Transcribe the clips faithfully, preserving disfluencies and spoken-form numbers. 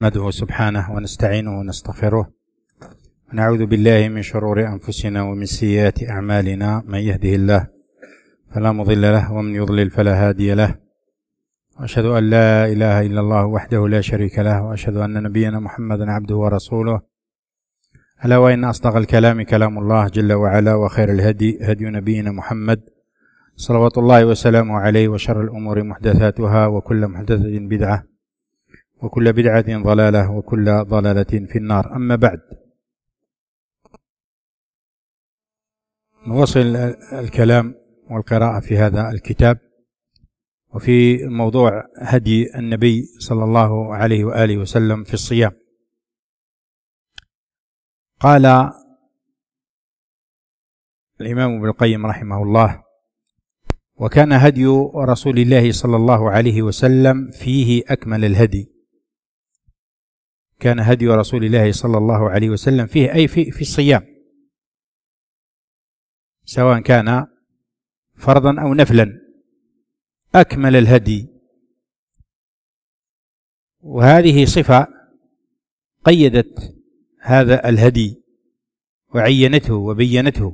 نحمده سبحانه ونستعينه ونستغفره ونعوذ بالله من شرور أنفسنا ومن سيئات أعمالنا. من يهده الله فلا مضل له ومن يضلل فلا هادي له، وأشهد أن لا إله إلا الله وحده لا شريك له، وأشهد أن نبينا محمدا عبده ورسوله. ألا وإن أصدق الكلام كلام الله جل وعلا، وخير الهدي هدي نبينا محمد صلوات الله وسلامه عليه، وشر الأمور محدثاتها، وكل محدثة بدعة، وكل بدعة ضلالة، وكل ضلالة في النار. أما بعد، نواصل الكلام والقراءة في هذا الكتاب، وفي موضوع هدي النبي صلى الله عليه وآله وسلم في الصيام. قال الإمام ابن القيم رحمه الله: وكان هدي رسول الله صلى الله عليه وسلم فيه أكمل الهدي. كان هدي رسول الله صلى الله عليه وسلم فيه أي في, في الصيام، سواء كان فرضا أو نفلا، أكمل الهدي. وهذه صفة قيدت هذا الهدي وعينته وبينته،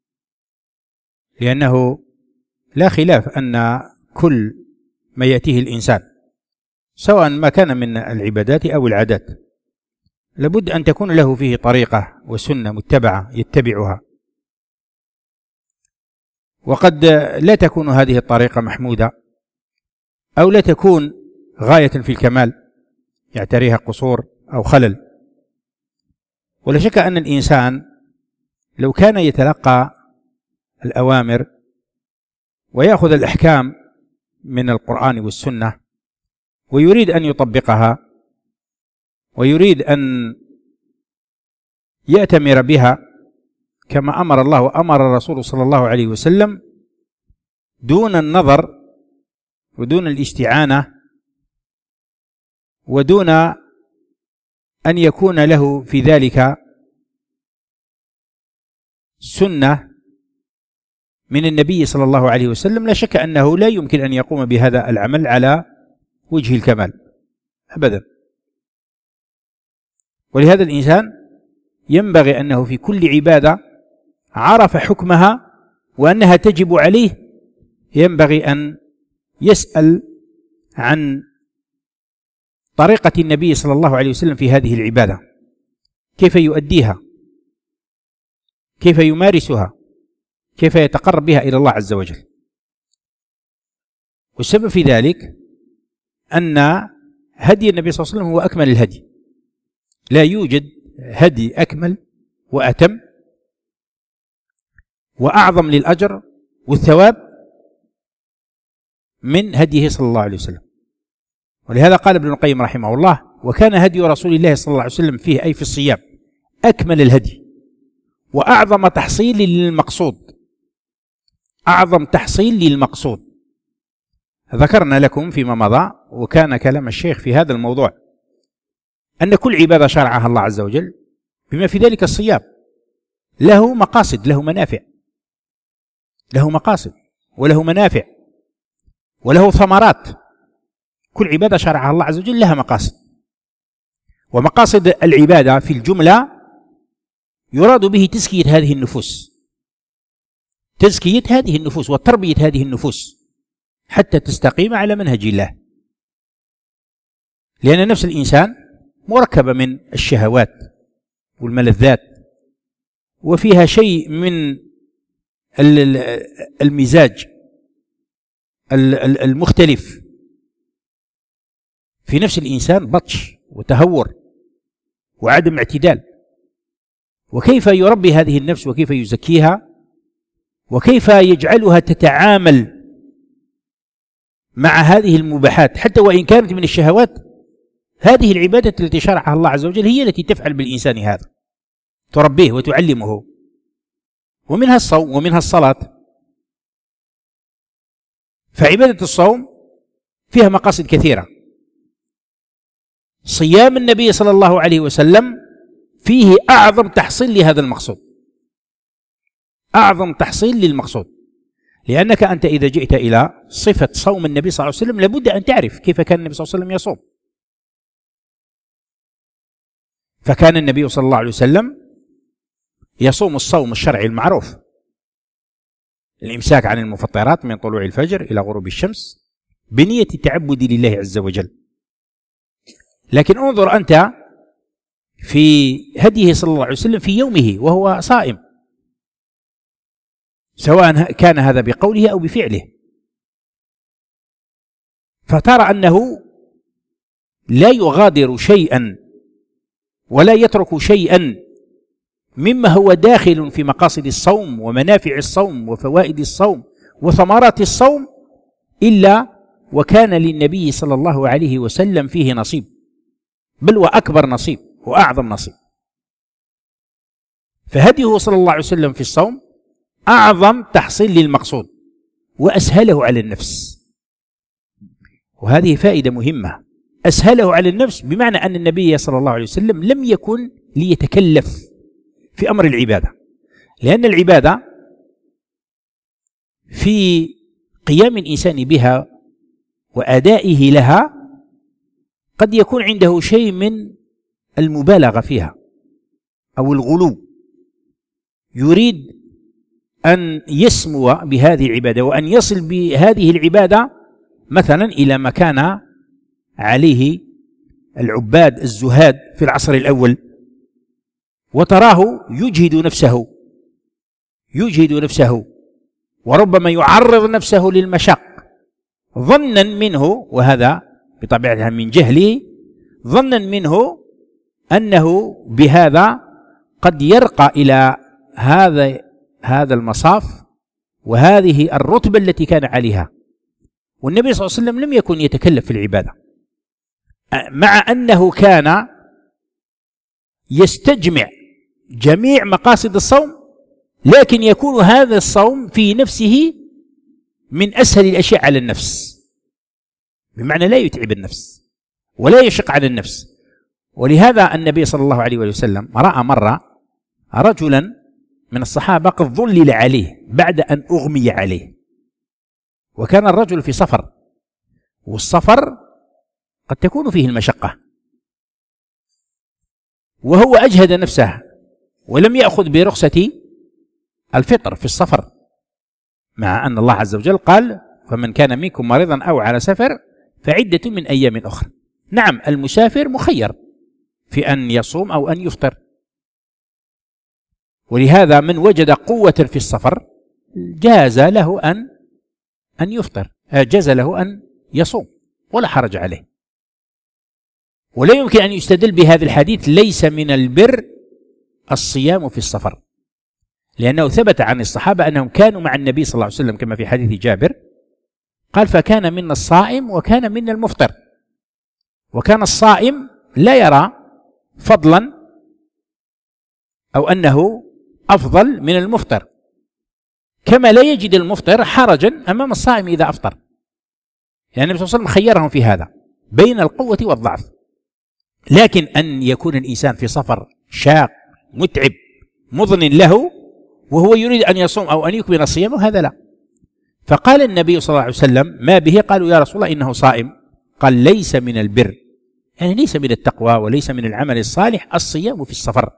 لأنه لا خلاف أن كل ما يأتيه الإنسان سواء ما كان من العبادات أو العادات لابد أن تكون له فيه طريقة وسنة متبعة يتبعها، وقد لا تكون هذه الطريقة محمودة، أو لا تكون غاية في الكمال يعتريها قصور أو خلل. ولا شك أن الإنسان لو كان يتلقى الأوامر ويأخذ الأحكام من القرآن والسنة ويريد أن يطبقها ويريد أن يأتمر بها كما أمر الله وأمر الرسول صلى الله عليه وسلم، دون النظر ودون الاستعانة ودون أن يكون له في ذلك سنة من النبي صلى الله عليه وسلم، لا شك أنه لا يمكن أن يقوم بهذا العمل على وجه الكمال أبدا. ولهذا الإنسان ينبغي أنه في كل عبادة عرف حكمها وأنها تجب عليه، ينبغي أن يسأل عن طريقة النبي صلى الله عليه وسلم في هذه العبادة، كيف يؤديها، كيف يمارسها، كيف يتقرب بها إلى الله عز وجل. والسبب في ذلك أن هدي النبي صلى الله عليه وسلم هو أكمل الهدي، لا يوجد هدي أكمل وأتم وأعظم للأجر والثواب من هديه صلى الله عليه وسلم. ولهذا قال ابن القيم رحمه الله: وكان هدي رسول الله صلى الله عليه وسلم فيه أي في الصيام أكمل الهدي وأعظم تحصيل للمقصود. أعظم تحصيل للمقصود ذكرنا لكم فيما مضى، وكان كلام الشيخ في هذا الموضوع أن كل عبادة شرعها الله عز وجل بما في ذلك الصيام له مقاصد، له منافع، له مقاصد وله منافع وله ثمرات. كل عبادة شرعها الله عز وجل لها مقاصد، ومقاصد العبادة في الجملة يراد به تزكية هذه النفوس، تزكية هذه النفوس وتربية هذه النفوس حتى تستقيم على منهج الله. لأن نفس الإنسان مركبة من الشهوات والملذات، وفيها شيء من المزاج المختلف في نفس الإنسان، بطش وتهور وعدم اعتدال. وكيف يربي هذه النفس وكيف يزكيها وكيف يجعلها تتعامل مع هذه المباحات حتى وإن كانت من الشهوات. هذه العبادة التي شرعها الله عز وجل هي التي تفعل بالإنسان هذا، تربيه وتعلمه، ومنها الصوم ومنها الصلاة. فعبادة الصوم فيها مقاصد كثيرة. صيام النبي صلى الله عليه وسلم فيه أعظم تحصيل لهذا المقصود، أعظم تحصيل للمقصود. لأنك أنت إذا جئت إلى صفة صوم النبي صلى الله عليه وسلم لابد أن تعرف كيف كان النبي صلى الله عليه وسلم يصوم. فكان النبي صلى الله عليه وسلم يصوم الصوم الشرعي المعروف، الإمساك عن المفطرات من طلوع الفجر إلى غروب الشمس بنية التعبد لله عز وجل. لكن انظر أنت في هديه صلى الله عليه وسلم في يومه وهو صائم، سواء كان هذا بقوله أو بفعله، فترى أنه لا يغادر شيئا ولا يترك شيئا مما هو داخل في مقاصد الصوم ومنافع الصوم وفوائد الصوم وثمرات الصوم إلا وكان للنبي صلى الله عليه وسلم فيه نصيب، بل وأكبر نصيب وأعظم نصيب. فهديه صلى الله عليه وسلم في الصوم أعظم تحصيل للمقصود وأسهله على النفس، وهذه فائدة مهمة. أسهله على النفس بمعنى أن النبي صلى الله عليه وسلم لم يكن ليتكلف في أمر العبادة، لأن العبادة في قيام الإنسان بها وأدائه لها قد يكون عنده شيء من المبالغة فيها أو الغلو، يريد أن يسمو بهذه العبادة وأن يصل بهذه العبادة مثلا إلى ما كان عليه العباد الزهاد في العصر الأول، وتراه يجهد نفسه يجهد نفسه وربما يعرض نفسه للمشق ظنا منه، وهذا بطبيعتها من جهله، ظنا منه أنه بهذا قد يرقى إلى هذا هذا المصاف وهذه الرتبة التي كان عليها. والنبي صلى الله عليه وسلم لم يكن يتكلف في العبادة، مع أنه كان يستجمع جميع مقاصد الصوم، لكن يكون هذا الصوم في نفسه من أسهل الأشياء على النفس، بمعنى لا يتعب النفس ولا يشق على النفس. ولهذا النبي صلى الله عليه وسلم رأى مرة رجلا من الصحابة قد ظلل عليه بعد أن أغمي عليه، وكان الرجل في سفر، والسفر قد تكون فيه المشقة، وهو أجهد نفسه ولم يأخذ برخصة الفطر في السفر، مع أن الله عز وجل قال فمن كان منكم مريضا أو على سفر فعدة من أيام أخرى. نعم، المسافر مخير في أن يصوم أو أن يفطر، ولهذا من وجد قوة في السفر جاز له أن أن يفطر، جاز له أن يصوم ولا حرج عليه. ولا يمكن أن يستدل بهذا الحديث ليس من البر الصيام في السفر، لأنه ثبت عن الصحابة أنهم كانوا مع النبي صلى الله عليه وسلم كما في حديث جابر قال فكان منا الصائم وكان منا المفطر، وكان الصائم لا يرى فضلا أو أنه أفضل من المفطر، كما لا يجد المفطر حرجا أمام الصائم إذا أفطر، يعني النبي صلى الله عليه وسلم خيرهم في هذا بين القوة والضعف. لكن أن يكون الإنسان في سفر شاق متعب مضن له وهو يريد أن يصوم أو أن يكمل الصيام، هذا لا. فقال النبي صلى الله عليه وسلم ما به؟ قالوا يا رسول الله إنه صائم. قال ليس من البر، يعني ليس من التقوى وليس من العمل الصالح الصيام في السفر.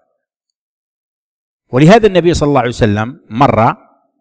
ولهذا النبي صلى الله عليه وسلم مرة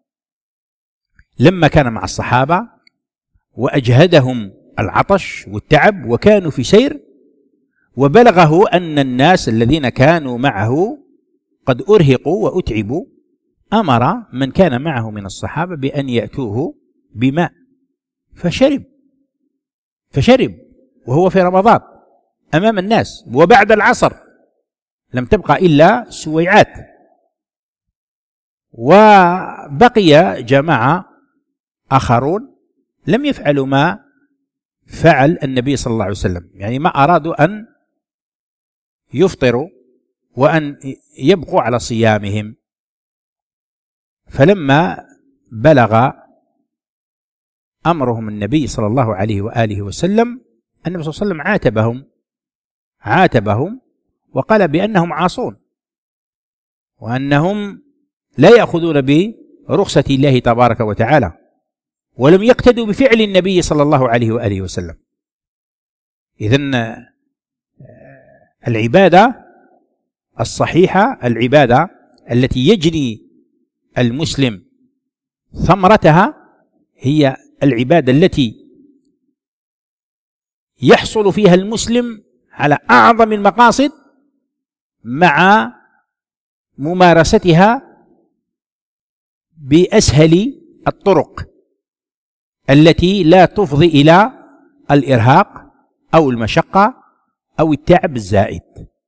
لما كان مع الصحابة وأجهدهم العطش والتعب وكانوا في سير، وبلغه أن الناس الذين كانوا معه قد أرهقوا وأتعبوا، أمر من كان معه من الصحابة بأن يأتوه بماء فشرب فشرب وهو في رمضان أمام الناس، وبعد العصر لم تبقى إلا سويعات، وبقي جماعة آخرون لم يفعلوا ما فعل النبي صلى الله عليه وسلم، يعني ما أرادوا أن يفطروا وأن يبقوا على صيامهم. فلما بلغ أمرهم النبي صلى الله عليه وآله وسلم النبي صلى الله عليه وسلم عاتبهم عاتبهم وقال بأنهم عاصون وأنهم لا يأخذون برخصة الله تبارك وتعالى، ولم يقتدوا بفعل النبي صلى الله عليه وآله وسلم. إذن العبادة الصحيحة، العبادة التي يجني المسلم ثمرتها، هي العبادة التي يحصل فيها المسلم على أعظم المقاصد مع ممارستها بأسهل الطرق التي لا تفضي إلى الإرهاق أو المشقة أو التعب الزائد.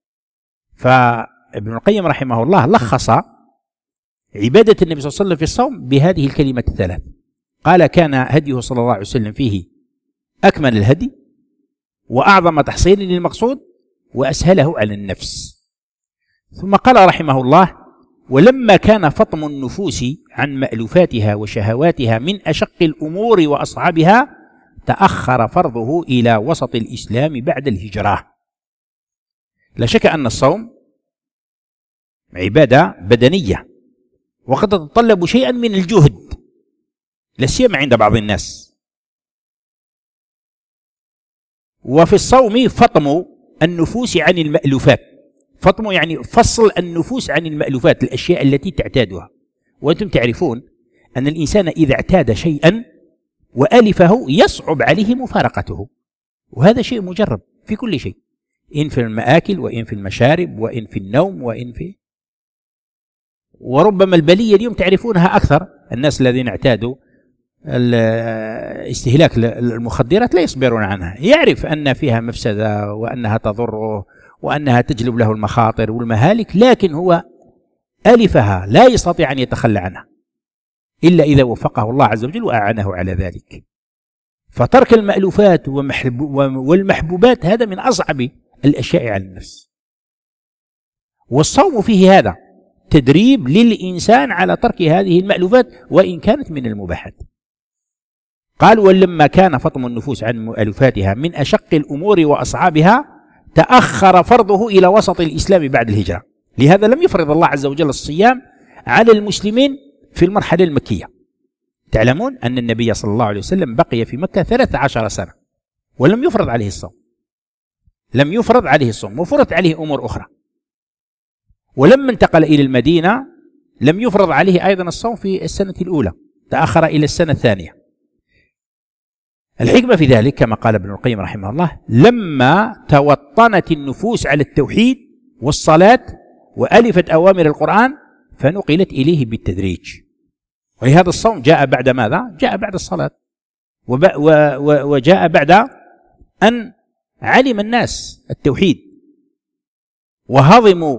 فابن القيم رحمه الله لخص عبادة النبي صلى الله عليه وسلم في الصوم بهذه الكلمة الثلاث. قال: كان هديه صلى الله عليه وسلم فيه أكمل الهدي، وأعظم تحصيل للمقصود، وأسهله على النفس. ثم قال رحمه الله: ولما كان فطم النفوس عن مألوفاتها وشهواتها من أشق الأمور وأصعبها، تأخر فرضه إلى وسط الإسلام بعد الهجرة. لا شك أن الصوم عبادة بدنية، وقد تتطلب شيئا من الجهد، لا سيما عند بعض الناس. وفي الصوم فطم النفوس عن المألوفات. فطم يعني فصل النفوس عن المألوفات، الأشياء التي تعتادها. وأنتم تعرفون أن الإنسان إذا اعتاد شيئا وألفه يصعب عليه مفارقته، وهذا شيء مجرب في كل شيء، إن في المآكل، وإن في المشارب، وإن في النوم، وإن في وربما البلية اليوم تعرفونها أكثر. الناس الذين اعتادوا استهلاك المخدرات لا يصبرون عنها، يعرف أن فيها مفسدة وأنها تضره وأنها تجلب له المخاطر والمهالك، لكن هو ألفها لا يستطيع أن يتخلى عنها إلا إذا وفقه الله عز وجل وأعانه على ذلك. فترك المألوفات والمحبوبات هذا من أصعب الأشياء على النفس، والصوم فيه هذا تدريب للإنسان على ترك هذه المألوفات وإن كانت من المباحات. قال: ولما كان فطم النفوس عن مألوفاتها من أشق الأمور وأصعابها، تأخر فرضه إلى وسط الإسلام بعد الهجرة. لهذا لم يفرض الله عز وجل الصيام على المسلمين في المرحلة المكية. تعلمون أن النبي صلى الله عليه وسلم بقي في مكة ثلاث عشر سنة ولم يفرض عليه الصوم، لم يفرض عليه الصوم، وفرض عليه أمور أخرى. ولما انتقل إلى المدينة لم يفرض عليه أيضا الصوم في السنة الأولى، تأخر إلى السنة الثانية. الحكمة في ذلك كما قال ابن القيم رحمه الله: لما توطنت النفوس على التوحيد والصلاة وألفت أوامر القرآن فنقلت إليه بالتدريج. ولهذا الصوم جاء بعد ماذا؟ جاء بعد الصلاة، وجاء بعد أن علم الناس التوحيد وهضموا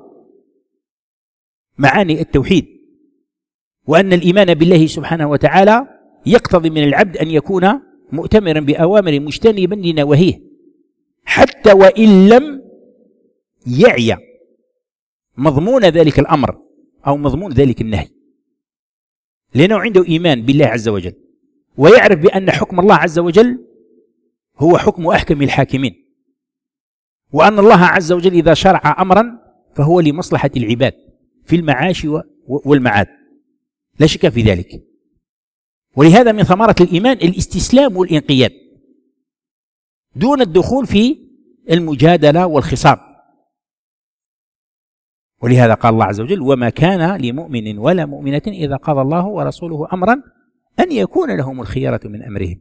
معاني التوحيد، وأن الإيمان بالله سبحانه وتعالى يقتضي من العبد أن يكون مؤتمرا بأوامر مجتنبا لنواهيه، حتى وإن لم يعي مضمون ذلك الأمر أو مضمون ذلك النهي، لأنه عنده إيمان بالله عز وجل، ويعرف بأن حكم الله عز وجل هو حكم أحكم الحاكمين، وأن الله عز وجل إذا شرع أمرا فهو لمصلحة العباد في المعاش والمعاد، لا شك في ذلك. ولهذا من ثمرة الإيمان الاستسلام والانقياد دون الدخول في المجادلة والخصام. ولهذا قال الله عز وجل: وما كان لمؤمن ولا مؤمنة إذا قضى الله ورسوله أمرا أن يكون لهم الخيرة من أمرهم.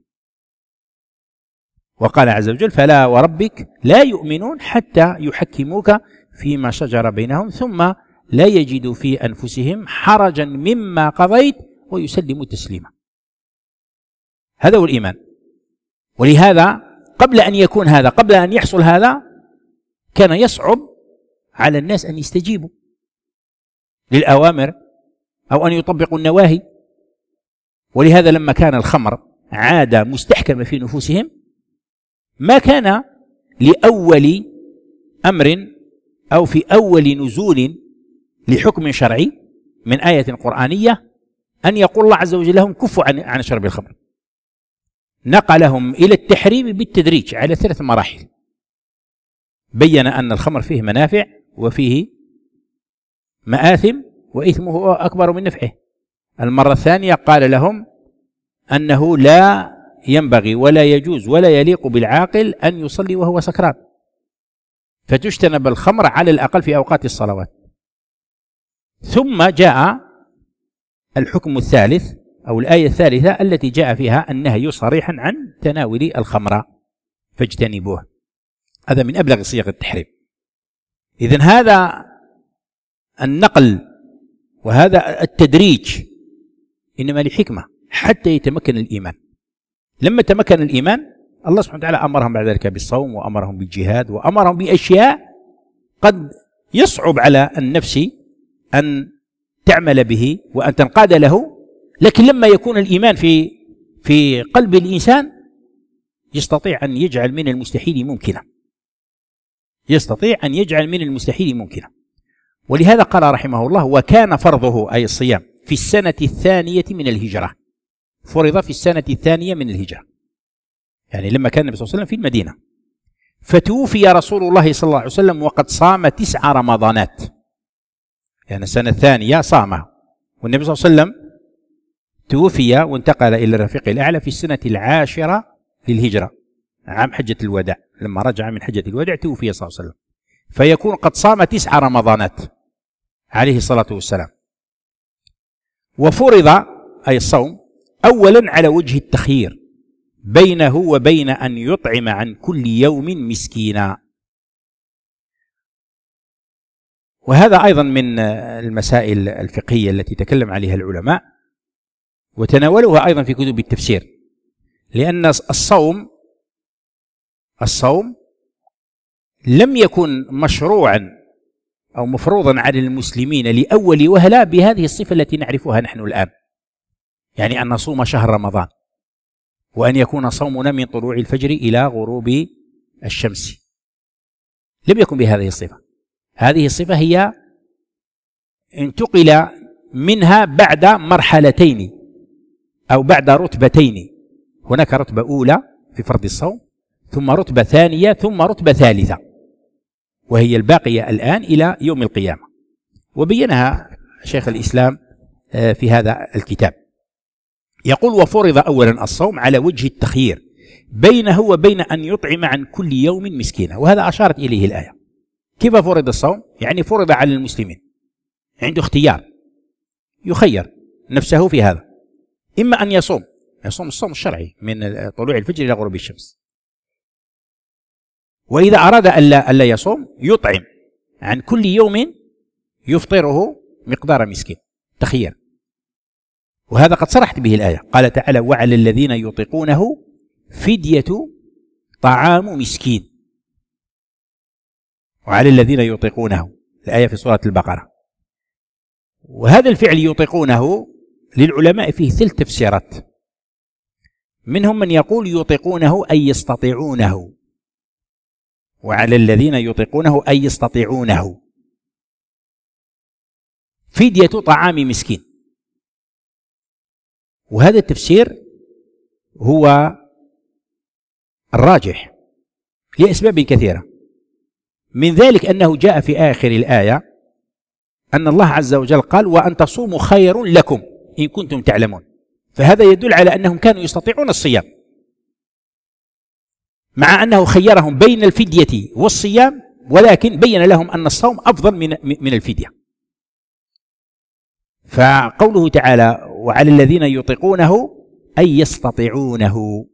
وقال عز وجل: فلا وربك لا يؤمنون حتى يحكموك فيما شجر بينهم ثم لا يجدوا في أنفسهم حرجا مما قضيت ويسلموا تسليما. هذا هو الإيمان. ولهذا قبل أن يكون هذا، قبل أن يحصل هذا، كان يصعب على الناس أن يستجيبوا للأوامر أو أن يطبقوا النواهي. ولهذا لما كان الخمر عادة مستحكمة في نفوسهم، ما كان لأول أمر أو في أول نزول لحكم شرعي من آية قرآنية أن يقول الله عز وجل لهم كفوا عن عن شرب الخمر. نقلهم إلى التحريم بالتدريج على ثلاث مراحل. بين أن الخمر فيه منافع وفيه مآثم وإثمه أكبر من نفعه. المرة الثانية قال لهم أنه لا ينبغي ولا يجوز ولا يليق بالعاقل أن يصلي وهو سكران، فتجتنب الخمر على الأقل في أوقات الصلوات. ثم جاء الحكم الثالث أو الآية الثالثة التي جاء فيها النهي صريحا عن تناول الخمر فاجتنبوه. هذا من أبلغ صيغ التحريم. إذن هذا النقل وهذا التدريج إنما لحكمة حتى يتمكن الإيمان. لما تمكن الإيمان الله سبحانه وتعالى أمرهم بعد ذلك بالصوم وأمرهم بالجهاد وأمرهم بأشياء قد يصعب على النفس أن تعمل به وأن تنقاد له، لكن لما يكون الإيمان في في قلب الإنسان يستطيع أن يجعل من المستحيل ممكنا، يستطيع أن يجعل من المستحيل ممكنا. ولهذا قال رحمه الله: وكان فرضه أي الصيام في السنة الثانية من الهجرة، فرض في السنة الثانية من الهجرة، يعني لما كان النبي صلى الله عليه وسلم في المدينة. فتوفي رسول الله صلى الله عليه وسلم وقد صام تسع رمضانات، يعني السنة الثانية صامها، والنبي صلى الله عليه وسلم توفي وانتقل إلى الرفيق الأعلى في السنة العاشرة للهجرة، عام حجة الوداع. لما رجع من حجة الوداع توفي صلى الله عليه وسلم، فيكون قد صام تسع رمضانات عليه الصلاة والسلام. وفرض أي الصوم أولا على وجه التخيير بينه وبين أن يطعم عن كل يوم مسكينا. وهذا أيضا من المسائل الفقهية التي تكلم عليها العلماء وتناولوها أيضا في كتب التفسير، لأن الصوم الصوم لم يكن مشروعا أو مفروضا على المسلمين لأول وهلة بهذه الصفة التي نعرفها نحن الآن، يعني أن نصوم شهر رمضان وأن يكون صومنا من طلوع الفجر إلى غروب الشمس. لم يكن بهذه الصفة. هذه الصفة هي انتقل منها بعد مرحلتين أو بعد رتبتين. هناك رتبة أولى في فرض الصوم، ثم رتبة ثانية، ثم رتبة ثالثة، وهي الباقية الآن إلى يوم القيامة، وبينها شيخ الإسلام في هذا الكتاب. يقول: وفرض أولا الصوم على وجه التخيير بينه وبين أن يطعم عن كل يوم مسكينا، وهذا أشارت إليه الآية. كيف فرض الصوم؟ يعني فرض على المسلمين، عنده اختيار، يخير نفسه في هذا، إما أن يصوم يصوم الصوم الشرعي من طلوع الفجر إلى غروب الشمس، وإذا أراد ألا, ألا يصوم يطعم عن كل يوم يفطره مقدار مسكين، تخير. وهذا قد صرحت به الآية، قال تعالى: وعلى الذين يطيقونه فدية طعام مسكين. وعلى الذين يطيقونه، الآية في سورة البقرة. وهذا الفعل يطيقونه للعلماء فيه ثلاث تفسيرات، منهم من يقول يطيقونه أي يستطيعونه، وعلى الذين يطيقونه أي يستطيعونه فدية طعام مسكين. وهذا التفسير هو الراجح لأسباب كثيرة، من ذلك أنه جاء في آخر الآية أن الله عز وجل قال: وأن تصوموا خير لكم إن كنتم تعلمون. فهذا يدل على أنهم كانوا يستطيعون الصيام، مع أنه خيرهم بين الفدية والصيام، ولكن بين لهم أن الصوم أفضل من من الفدية. فقوله تعالى: وعلى الذين يطيقونه أي يستطيعونه.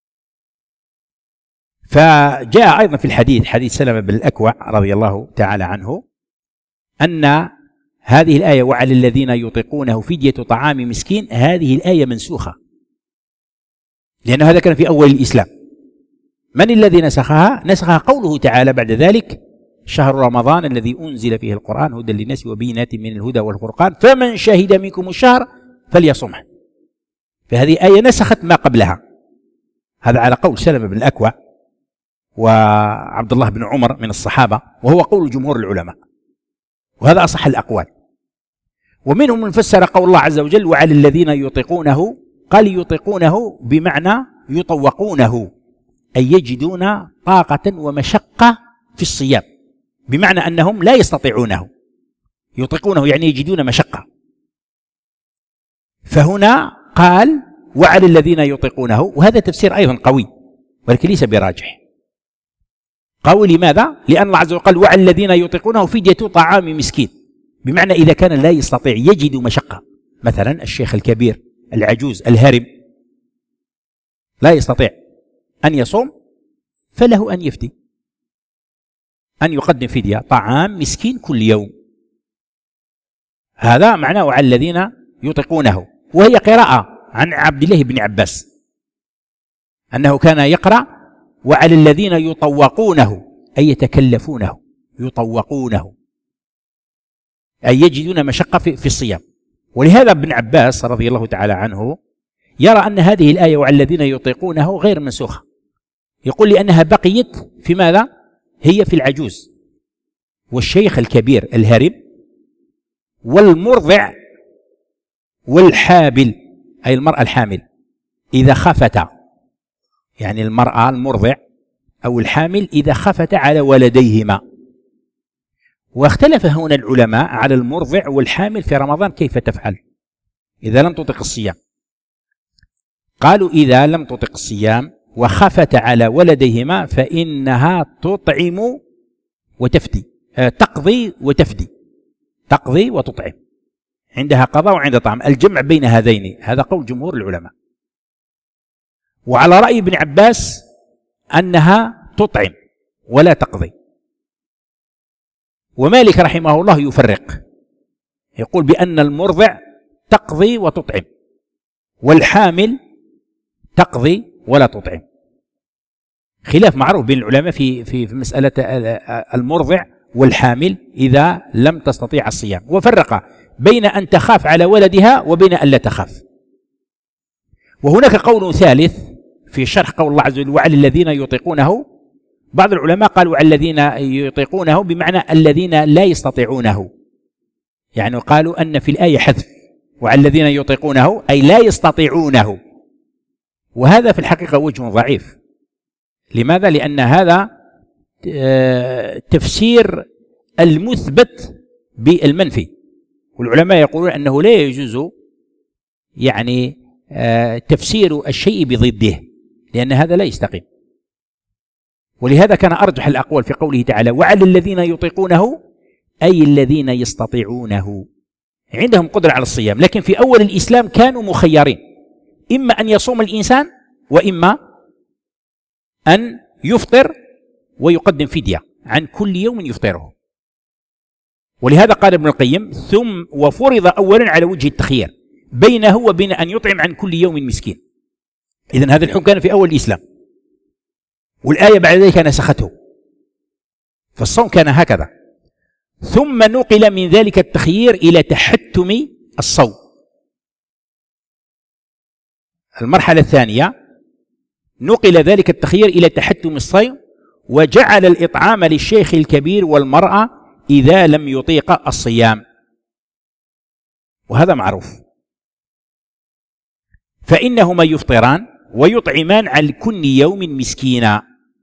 فجاء أيضا في الحديث، حديث سلمة بن الأكوع رضي الله تعالى عنه، أن هذه الآية وعلى الذين يطيقونه فدية طعام مسكين، هذه الآية منسوخة، لأن هذا كان في أول الإسلام. من الذي نسخها؟ نسخها قوله تعالى بعد ذلك: شهر رمضان الذي أنزل فيه القرآن هدى للناس وبينات من الهدى والفرقان فمن شهد منكم الشهر فليصمه. فهذه آية نسخت ما قبلها. هذا على قول سلمة بن الأكوع وعبد الله بن عمر من الصحابة، وهو قول جمهور العلماء، وهذا أصح الأقوال. ومنهم من فسر قول الله عز وجل: وعلى الذين يطيقونه، قال يطيقونه بمعنى يطوقونه، أي يجدون طاقة ومشقة في الصيام، بمعنى أنهم لا يستطيعونه. يطيقونه يعني يجدون مشقة. فهنا قال: وعلى الذين يطيقونه، وهذا تفسير أيضا قوي ولكن ليس براجح. قالوا لماذا؟ لأن الله عز وجل قال وعلى الذين يطيقونه فدية طعام مسكين، بمعنى إذا كان لا يستطيع يجد مشقة، مثلا الشيخ الكبير العجوز الهرم لا يستطيع أن يصوم فله أن يفدي، أن يقدم فدية طعام مسكين كل يوم. هذا معناه على الذين يطيقونه، وهي قراءة عن عبد الله بن عباس أنه كان يقرأ وعلى الذين يطوقونه أي يتكلفونه، يطوقونه أي يجدون مشقة في الصيام. ولهذا ابن عباس رضي الله تعالى عنه يرى أن هذه الآية وعلى الذين يطيقونه غير منسوخة، يقول لأنها بقيت في ماذا؟ هي في العجوز والشيخ الكبير الهرم والمرضع والحابل أي المرأة الحامل إذا خافتا، يعني المرأة المرضع أو الحامل إذا خافتا على ولديهما. واختلف هنا العلماء على المرضع والحامل في رمضان كيف تفعل إذا لم تطق الصيام. قالوا إذا لم تطق الصيام وخافت على ولديهما فإنها تطعم وتفدي، تقضي وتفدي، تقضي وتطعم، عندها قضاء وعندها طعم، الجمع بين هذين، هذا قول جمهور العلماء. وعلى رأي ابن عباس أنها تطعم ولا تقضي. ومالك رحمه الله يفرق، يقول بأن المرضع تقضي وتطعم والحامل تقضي ولا تطعم. خلاف معروف بين العلماء في في في مسألة المرضع والحامل إذا لم تستطيع الصيام، وفرق بين أن تخاف على ولدها وبين أن لا تخاف. وهناك قول ثالث في شرح قول الله عز وجل وعلى الذين يطيقونه، بعض العلماء قالوا على الذين يطيقونه بمعنى الذين لا يستطيعونه، يعني قالوا أن في الآية حذف وعلى الذين يطيقونه أي لا يستطيعونه، وهذا في الحقيقة وجه ضعيف. لماذا؟ لأن هذا تفسير المثبت بالمنفي، والعلماء يقولون أنه لا يجوز يعني تفسير الشيء بضده، لأن هذا لا يستقيم. ولهذا كان أرجح الأقوال في قوله تعالى وعلى الذين يطيقونه أي الذين يستطيعونه، عندهم قدرة على الصيام، لكن في أول الإسلام كانوا مخيرين، إما أن يصوم الإنسان وإما أن يفطر ويقدم فدية عن كل يوم يفطره. ولهذا قال ابن القيم ثم وفرض أولا على وجه التخيير بينه وبين أن يطعم عن كل يوم مسكين. إذن هذا الحكم كان في أول الإسلام، والآية بعد ذلك نسخته، فالصوم كان هكذا. ثم نقل من ذلك التخيير إلى تحتم الصوم. المرحلة الثانية نقل ذلك التخيير إلى تحتم الصوم، وجعل الإطعام للشيخ الكبير والمرأة إذا لم يطيق الصيام، وهذا معروف، فإنهما يفطران ويطعمان عن كل يوم مسكينا.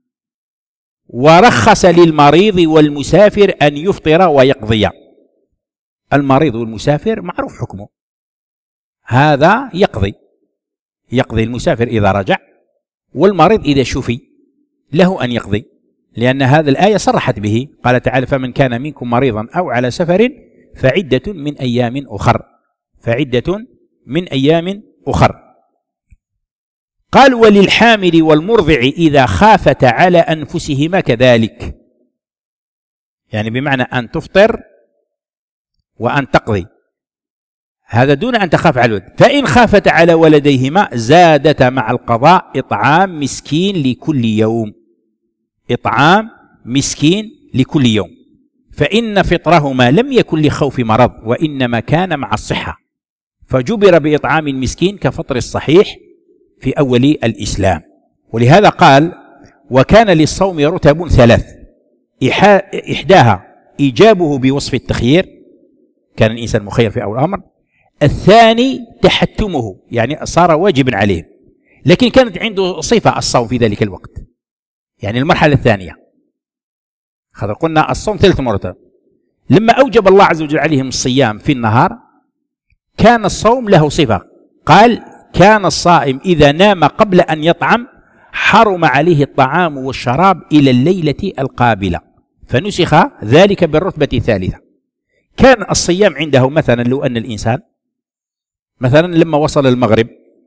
ورخص للمريض والمسافر أن يفطر ويقضي. المريض والمسافر معروف حكمه، هذا يقضي، يقضي المسافر إذا رجع، والمريض إذا شفي له أن يقضي، لأن هذا الآية صرحت به، قال تعالى فمن كان منكم مريضا أو على سفر فعدة من أيام أخر، فعدة من أيام أخر. قال وللحامل والمرضع إذا خافت على أنفسهما كذلك، يعني بمعنى أن تفطر وأن تقضي، هذا دون أن تخاف على الولد. فإن خافت على ولديهما زادت مع القضاء إطعام مسكين لكل يوم، إطعام مسكين لكل يوم، فإن فطرهما لم يكن لخوف مرض وإنما كان مع الصحة، فجبر بإطعام مسكين كفطر الصحيح في أول الإسلام. ولهذا قال وكان للصوم رتب ثلاث، إحداها إيجابه بوصف التخيير، كان الإنسان مخير في أول الأمر. الثاني تحتمه، يعني صار واجبا عليه، لكن كانت عنده صفة الصوم في ذلك الوقت، يعني المرحلة الثانية. هذا قلنا الصوم ثلاث مرتب، لما أوجب الله عز وجل عليهم الصيام في النهار كان الصوم له صفة، قال كان الصائم إذا نام قبل أن يطعم حرم عليه الطعام والشراب إلى الليلة القابلة، فنسخ ذلك بالرتبة الثالثة. كان الصيام عنده مثلا لو أن الإنسان مثلا لما وصل المغرب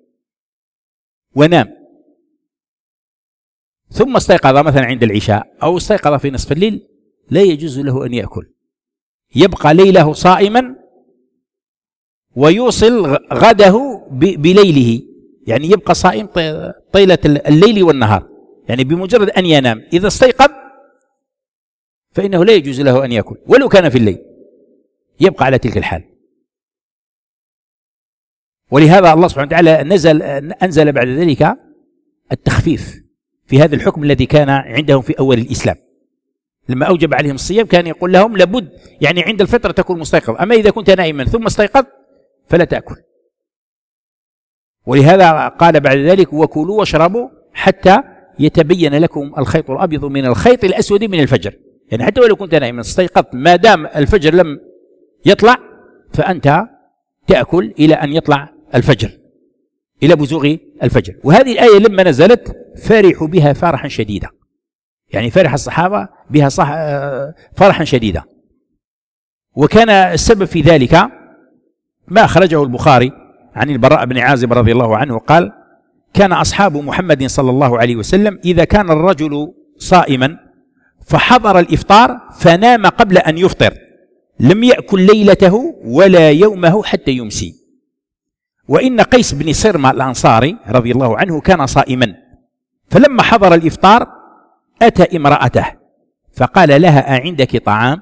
ونام ثم استيقظ مثلا عند العشاء أو استيقظ في نصف الليل، لا يجوز له أن يأكل، يبقى ليله صائما ويوصل غده بليله، يعني يبقى صائم طيلة الليل والنهار، يعني بمجرد أن ينام إذا استيقظ فإنه لا يجوز له أن يأكل ولو كان في الليل، يبقى على تلك الحال. ولهذا الله سبحانه وتعالى نزل أنزل بعد ذلك التخفيف في هذا الحكم الذي كان عندهم في أول الإسلام. لما أوجب عليهم الصيام كان يقول لهم لابد يعني عند الفطر تكون مستيقظ، أما إذا كنت نائما ثم استيقظ فلا تأكل. ولهذا قال بعد ذلك وكلوا واشربوا حتى يتبين لكم الخيط الأبيض من الخيط الأسود من الفجر، يعني حتى ولو كنت نائما استيقظت ما دام الفجر لم يطلع فأنت تأكل إلى أن يطلع الفجر، إلى بزوغ الفجر. وهذه الآية لما نزلت فرحوا بها فرحا شديدا، يعني فرح الصحابة بها صح فرحا شديدا. وكان السبب في ذلك ما أخرجه البخاري عن البراء بن عازب رضي الله عنه قال كان أصحاب محمد صلى الله عليه وسلم إذا كان الرجل صائما فحضر الإفطار فنام قبل أن يفطر لم يأكل ليلته ولا يومه حتى يمسي. وإن قيس بن صرمة الأنصاري رضي الله عنه كان صائما، فلما حضر الإفطار أتى امرأته فقال لها أعندك طعام؟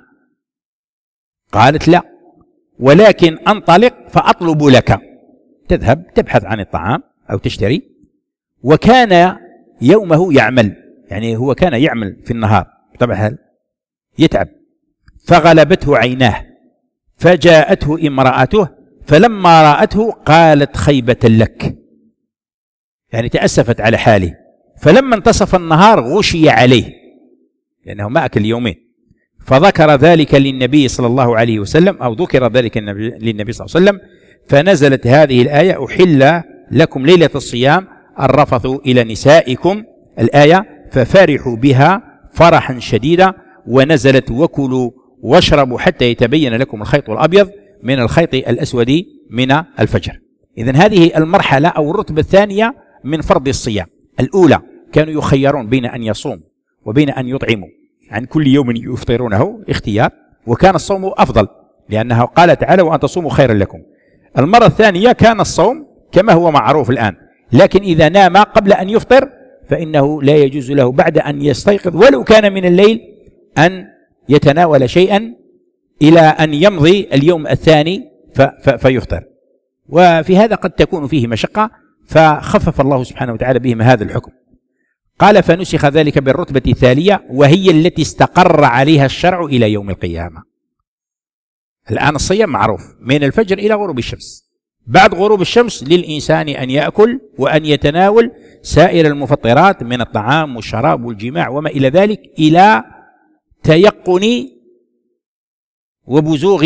قالت لا، ولكن أنطلق فأطلب لك، تذهب تبحث عن الطعام أو تشتري. وكان يومه يعمل، يعني هو كان يعمل في النهار طبعا يتعب، فغلبته عيناه فجاءته امرأته فلما رأته قالت خيبة لك، يعني تأسفت على حاله. فلما انتصف النهار غشي عليه لأنه ما أكل يومين، فذكر ذلك للنبي صلى الله عليه وسلم أو ذكر ذلك للنبي صلى الله عليه وسلم فنزلت هذه الآية أحل لكم ليلة الصيام الرفث إلى نسائكم الآية، ففرحوا بها فرحا شديدا. ونزلت وكلوا واشربوا حتى يتبين لكم الخيط الأبيض من الخيط الأسود من الفجر. إذن هذه المرحلة أو الرتبة الثانية من فرض الصيام. الأولى كانوا يخيرون بين أن يصوم وبين أن يطعموا، عن كل يوم يفطرونه اختيار، وكان الصوم أفضل لأنه قال تعالى وأن تصوموا خيرا لكم. المرة الثانية كان الصوم كما هو معروف الآن، لكن إذا نام قبل أن يفطر فإنه لا يجوز له بعد أن يستيقظ ولو كان من الليل أن يتناول شيئا إلى أن يمضي اليوم الثاني فيفطر. وفي هذا قد تكون فيه مشقة، فخفف الله سبحانه وتعالى بهم هذا الحكم. قال فنسخ ذلك بالرتبة الثانية وهي التي استقر عليها الشرع إلى يوم القيامة. الآن الصيام معروف من الفجر إلى غروب الشمس، بعد غروب الشمس للإنسان أن يأكل وأن يتناول سائر المفطرات من الطعام والشراب والجماع وما إلى ذلك إلى تيقن وبزوغ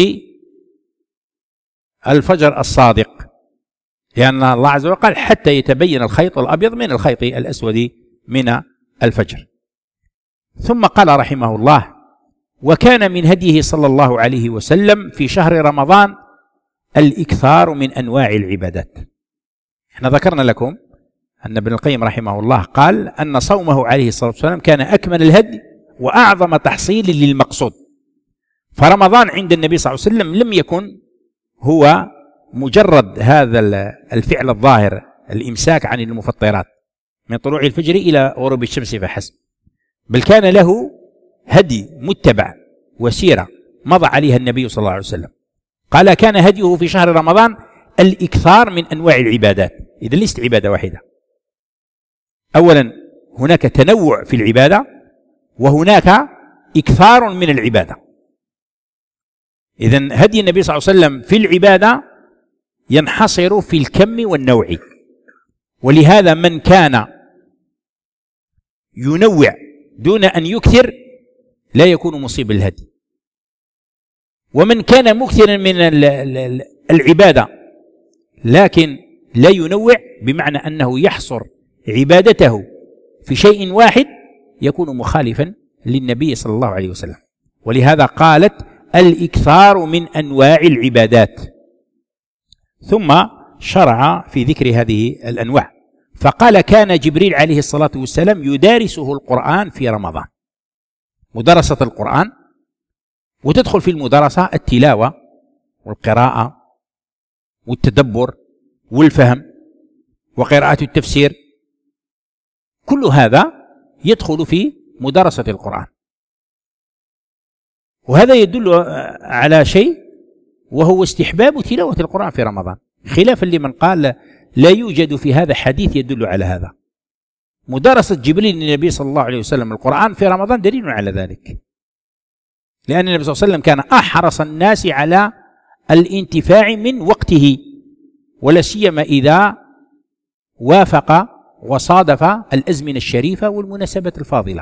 الفجر الصادق، لأن الله عز وجل قال حتى يتبين الخيط الأبيض من الخيط الأسود من الفجر. ثم قال رحمه الله وكان من هديه صلى الله عليه وسلم في شهر رمضان الإكثار من أنواع العبادات. احنا ذكرنا لكم أن ابن القيم رحمه الله قال أن صومه عليه الصلاة والسلام كان أكمل الهدي وأعظم تحصيل للمقصود. فرمضان عند النبي صلى الله عليه وسلم لم يكن هو مجرد هذا الفعل الظاهر الإمساك عن المفطرات من طلوع الفجر إلى غروب الشمس فحسب، بل كان له هدي متبع وسيرة مضى عليها النبي صلى الله عليه وسلم. قال كان هديه في شهر رمضان الإكثار من أنواع العبادات. إذا ليست عبادة واحدة، أولا هناك تنوع في العبادة وهناك إكثار من العبادة. إذن هدي النبي صلى الله عليه وسلم في العبادة ينحصر في الكم والنوع، ولهذا من كان ينوع دون أن يكثر لا يكون مصيب الهدي، ومن كان مكثرا من العبادة لكن لا ينوع بمعنى أنه يحصر عبادته في شيء واحد يكون مخالفا للنبي صلى الله عليه وسلم. ولهذا قالت الإكثار من أنواع العبادات، ثم شرع في ذكر هذه الأنواع فقال كان جبريل عليه الصلاة والسلام يدارسه القرآن في رمضان. مدارسة القرآن، وتدخل في المدارسة التلاوة والقراءة والتدبر والفهم وقراءة التفسير، كل هذا يدخل في مدارسة القرآن. وهذا يدل على شيء وهو استحباب تلاوة القرآن في رمضان، خلافا لمن قال لا يوجد في هذا حديث يدل على هذا. مدارسة جبريل للنبي صلى الله عليه وسلم القرآن في رمضان دليل على ذلك، لأن النبي صلى الله عليه وسلم كان أحرص الناس على الانتفاع من وقته، ولا سيما إذا وافق وصادف الأزمنة الشريفة والمناسبة الفاضلة.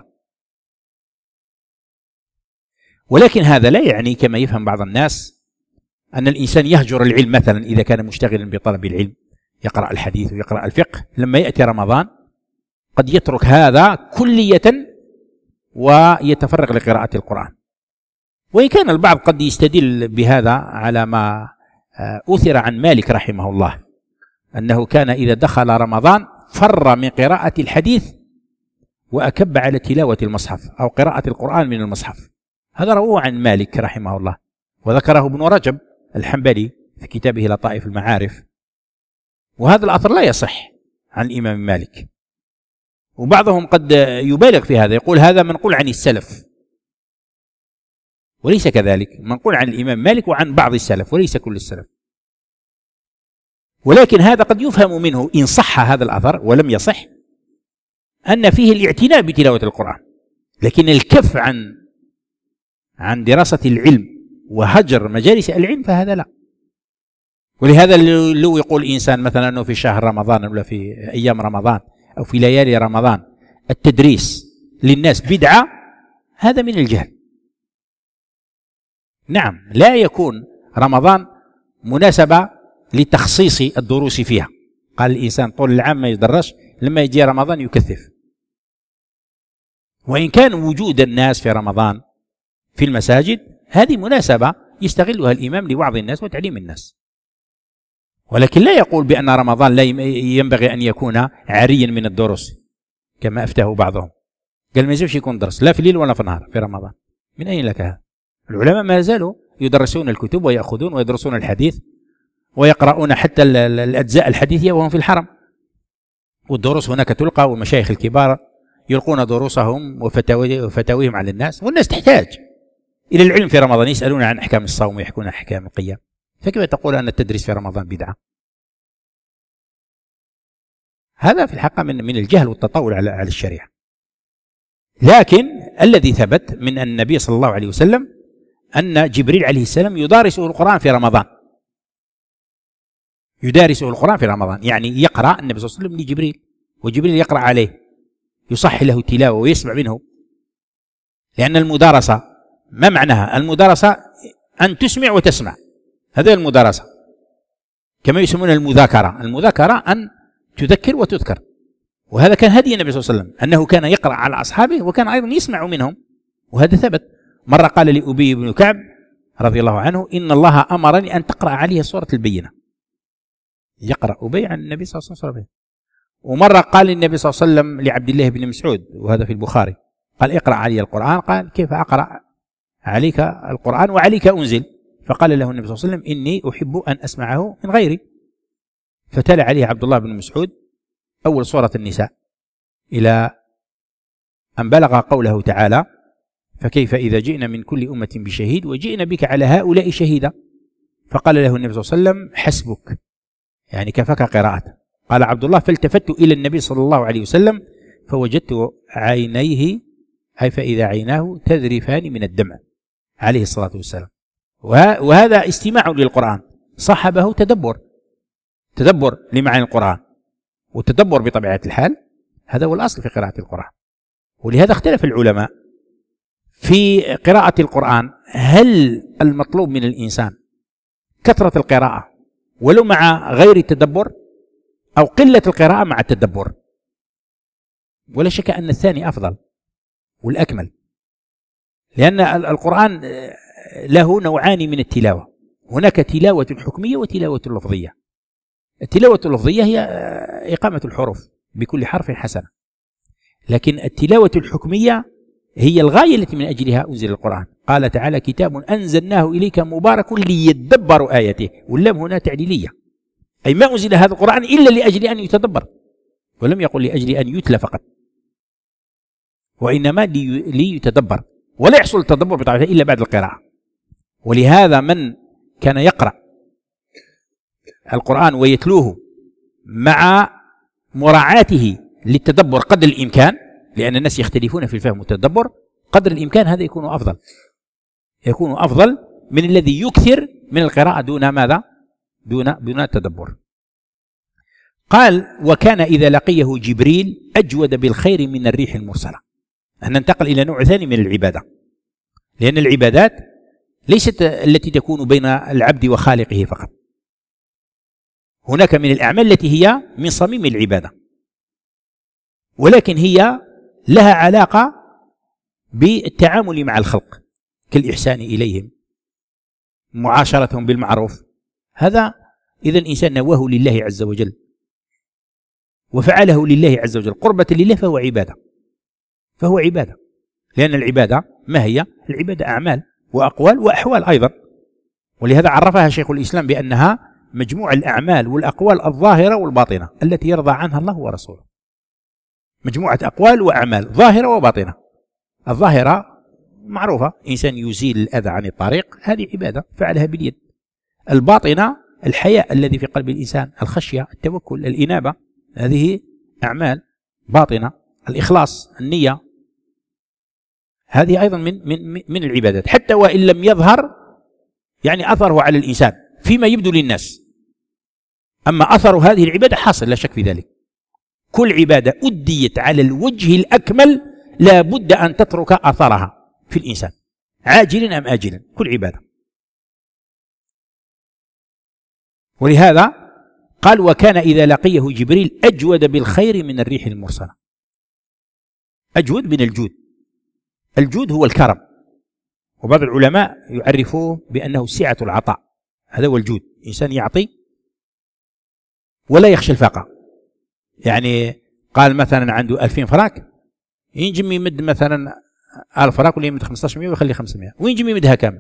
ولكن هذا لا يعني كما يفهم بعض الناس أن الإنسان يهجر العلم، مثلا إذا كان مشتغلا بطلب العلم يقرأ الحديث ويقرأ الفقه، لما يأتي رمضان قد يترك هذا كلية ويتفرغ لقراءة القرآن. وإن كان البعض قد يستدل بهذا على ما أثر عن مالك رحمه الله أنه كان إذا دخل رمضان فر من قراءة الحديث وأكب على تلاوة المصحف أو قراءة القرآن من المصحف. هذا رواه عن مالك رحمه الله، وذكره ابن رجب الحنبلي في كتابه لطائف المعارف، وهذا الأثر لا يصح عن الإمام مالك. وبعضهم قد يبالغ في هذا، يقول هذا منقول عن السلف، وليس كذلك، منقول عن الإمام مالك وعن بعض السلف وليس كل السلف. ولكن هذا قد يفهم منه إن صح هذا الأثر ولم يصح أن فيه الاعتناء بتلاوة القرآن، لكن الكف عن عن دراسة العلم وهجر مجالس العلم فهذا لا. ولهذا لو يقول إنسان مثلا أنه في شهر رمضان ولا في أيام رمضان أو في ليالي رمضان التدريس للناس بدعة، هذا من الجهل. نعم، لا يكون رمضان مناسبة لتخصيص الدروس فيها. قال الإنسان طول العام ما يدرس، لما يجي رمضان يكثف. وإن كان وجود الناس في رمضان في المساجد هذه مناسبة يستغلها الإمام لوعظ الناس وتعليم الناس، ولكن لا يقول بأن رمضان لا ينبغي أن يكون عاريا من الدروس كما أفتاه بعضهم، قال ما يجبش يكون درس لا في الليل ولا في النهار في رمضان. من أين لك هذا؟ العلماء ما زالوا يدرسون الكتب ويأخذون ويدرسون الحديث ويقرؤون حتى الأجزاء الحديثية وهم في الحرم، والدروس هناك تلقى، والمشايخ الكبار يلقون دروسهم وفتاويهم على الناس، والناس تحتاج إلى العلم في رمضان، يسألون عن أحكام الصوم ويحكون عن أحكام القيام، فكيف تقول أن التدريس في رمضان بدعة؟ هذا في الحقيقة من من الجهل والتطاول على على الشريعة. لكن الذي ثبت من النبي صلى الله عليه وسلم أن جبريل عليه السلام يدارسه القرآن في رمضان، يدارسه القرآن في رمضان، يعني يقرأ النبي صلى الله عليه وسلم لجبريل وجبريل يقرأ عليه، يصح له التلاوة ويسمع منه. لأن المدارسة ما معناها؟ المدارسة أن تسمع وتسمع، هذا المدارسة، كما يسمون المذاكرة. المذاكرة أن تذكر وتذكر، وهذا كان هدي النبي صلى الله عليه وسلم أنه كان يقرأ على أصحابه وكان أيضا يسمع منهم، وهذا ثبت. مرة قال لأبي بن كعب رضي الله عنه إن الله أمرني أن تقرأ عليه سورة البينة، يقرأ أبي عن النبي صلى الله عليه وسلم. ومرة قال النبي صلى الله عليه وسلم لعبد الله بن مسعود، وهذا في البخاري، قال اقرأ علي القرآن، قال كيف أقرأ عليك القرآن وعليك أنزل؟ فقال له النبي صلى الله عليه وسلم إني أحب أن أسمعه من غيري، فتلا عليه عبد الله بن مسعود أول سورة النساء إلى أن بلغ قوله تعالى فكيف إذا جئنا من كل أمة بشهيد وجئنا بك على هؤلاء شهيدا، فقال له النبي صلى الله عليه وسلم حسبك، يعني كفاك قراءة. قال عبد الله فالتفت إلى النبي صلى الله عليه وسلم فوجدت عينيه أي فإذا عيناه تذرفان من الدمع عليه الصلاة والسلام. وهذا استماع للقرآن صاحبه تدبر، تدبر لمعاني القرآن، والتدبر بطبيعة الحال هذا هو الأصل في قراءة القرآن. ولهذا اختلف العلماء في قراءة القرآن، هل المطلوب من الإنسان كثرة القراءة ولو مع غير التدبر، أو قلة القراءة مع التدبر؟ ولا شك أن الثاني أفضل والأكمل، لأن القرآن له نوعان من التلاوة، هناك تلاوة حكمية وتلاوة لفظية. التلاوة اللفظية هي إقامة الحروف بكل حرف حسنة، لكن التلاوة الحكمية هي الغاية التي من أجلها أنزل القرآن. قال تعالى: كتاب أنزلناه إليك مبارك ليدبروا آياته، واللام هنا تعليلية، أي ما أنزل هذا القرآن إلا لأجل أن يتدبر، ولم يقل لأجل أن يتلى فقط، وإنما ليتدبر، ولا يحصل التدبر بطبيعته إلا بعد القراءة. ولهذا من كان يقرأ القرآن ويتلوه مع مراعاته للتدبر قدر الإمكان، لأن الناس يختلفون في الفهم والتدبر، قدر الإمكان هذا يكون أفضل، يكون أفضل من الذي يكثر من القراءة دون ماذا؟ دون دون التدبر. قال: وكان إذا لقيه جبريل أجود بالخير من الريح المرسلة. ننتقل إلى نوع ثاني من العبادة، لأن العبادات ليست التي تكون بين العبد وخالقه فقط، هناك من الأعمال التي هي من صميم العبادة، ولكن هي لها علاقة بالتعامل مع الخلق، كالإحسان إليهم، معاشرتهم بالمعروف. هذا إذا الإنسان نواه لله عز وجل وفعله لله عز وجل قربة لله فهو عبادة، فهو عبادة، لأن العبادة ما هي؟ العبادة أعمال وأقوال وأحوال أيضا، ولهذا عرفها شيخ الإسلام بأنها مجموع الأعمال والأقوال الظاهرة والباطنة التي يرضى عنها الله ورسوله. مجموعة أقوال وأعمال ظاهرة وباطنة. الظاهرة معروفة، إنسان يزيل الأذى عن الطريق، هذه عبادة فعلها باليد. الباطنة الحياء الذي في قلب الإنسان، الخشية، التوكل، الإنابة، هذه أعمال باطنة. الإخلاص، النية، هذه أيضا من من من العبادات، حتى وإن لم يظهر يعني أثره على الإنسان فيما يبدو للناس، أما أثر هذه العبادة حاصل لا شك في ذلك. كل عبادة أديت على الوجه الأكمل لا بد أن تترك أثرها في الإنسان، عاجلا أم آجلا، كل عبادة. ولهذا قال: وكان إذا لقيه جبريل أجود بالخير من الريح المرسلة. أجود من الجود، الجود هو الكرم، وبعض العلماء يعرفوه بأنه سعة العطاء، هذا هو الجود، إنسان يعطي ولا يخشى الفقر. يعني قال مثلا عنده ألفين فراك، ينجم يمد مثلا ألف فراك ولا يمد خمسة عشر مئة ويخلي خمسمائة، وينجم يمدها كامل.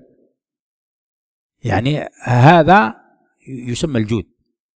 يعني هذا يسمى الجود.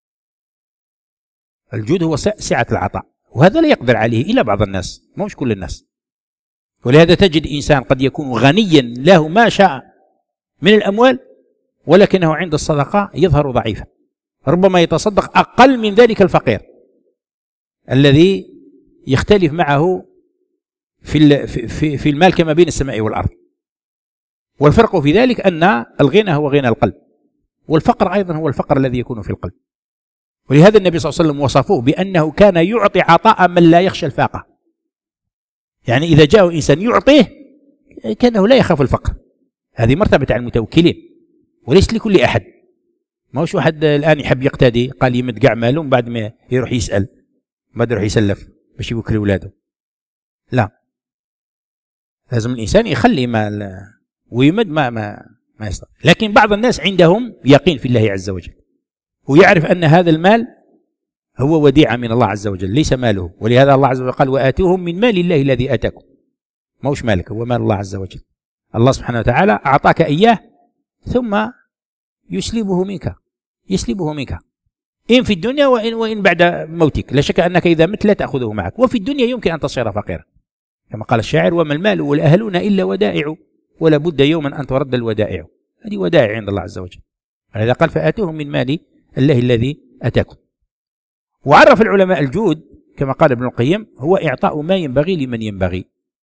الجود هو سعة العطاء، وهذا لا يقدر عليه إلا بعض الناس، مش كل الناس. ولهذا تجد إنسان قد يكون غنيا له ما شاء من الأموال، ولكنه عند الصدقة يظهر ضعيفا، ربما يتصدق أقل من ذلك الفقير الذي يختلف معه في في في المال كما بين السماء والأرض. والفرق في ذلك أن الغنى هو غنى القلب، والفقر أيضا هو الفقر الذي يكون في القلب. ولهذا النبي صلى الله عليه وسلم وصفوه بأنه كان يعطي عطاء من لا يخشى الفاقة، يعني إذا جاء إنسان يعطيه كأنه لا يخاف الفقر. هذه مرتبة على المتوكلين وليس لكل أحد. ما هوش واحد الآن يحب يقتدي قال يمد قاع ماله بعد ما يروح يسأل، بعد يروح يسلف باش يوكل أولاده، لا، لازم الإنسان يخلي مال ويمد ما ما ما يستطيع. لكن بعض الناس عندهم يقين في الله عز وجل، ويعرف أن هذا المال هو وديعة من الله عز وجل ليس ماله، ولهذا الله عز وجل قال: وآتوهم من مال الله الذي آتاكم. ما هوش مالك، هو مال الله عز وجل. الله سبحانه وتعالى أعطاك إياه ثم يسلبه منك، يسلبه منك إن في الدنيا وإن, وإن بعد موتك. لا شك أنك إذا مت لا تأخذه معك، وفي الدنيا يمكن أن تصير فقيرا كما قال الشاعر: وما المال والأهلون إلا ودائع، ولا بد يوما أن ترد الودائع. هذه ودائع عند الله عز وجل. ولذا قال: فآتوهم من مال الله الذي أتاكم. وعرف العلماء الجود كما قال ابن القيم هو إعطاء ما ينبغي لمن ينبغي،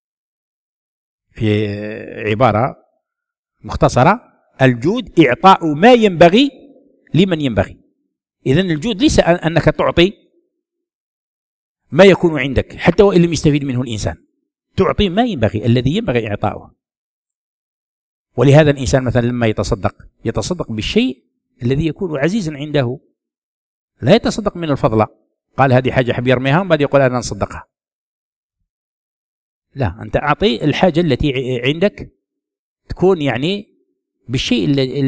في عبارة مختصرة: الجود إعطاء ما ينبغي لمن ينبغي. إذن الجود ليس أنك تعطي ما يكون عندك حتى وإن لم يستفيد منه الإنسان، تعطي ما ينبغي الذي ينبغي إعطاؤه. ولهذا الإنسان مثلا لما يتصدق يتصدق بالشيء الذي يكون عزيزا عنده، لا يتصدق من الفضلة، قال هذه حاجة حب يرميها وبعد يقول أنا نصدقها. لا، أنت أعطي الحاجة التي عندك تكون يعني بالشيء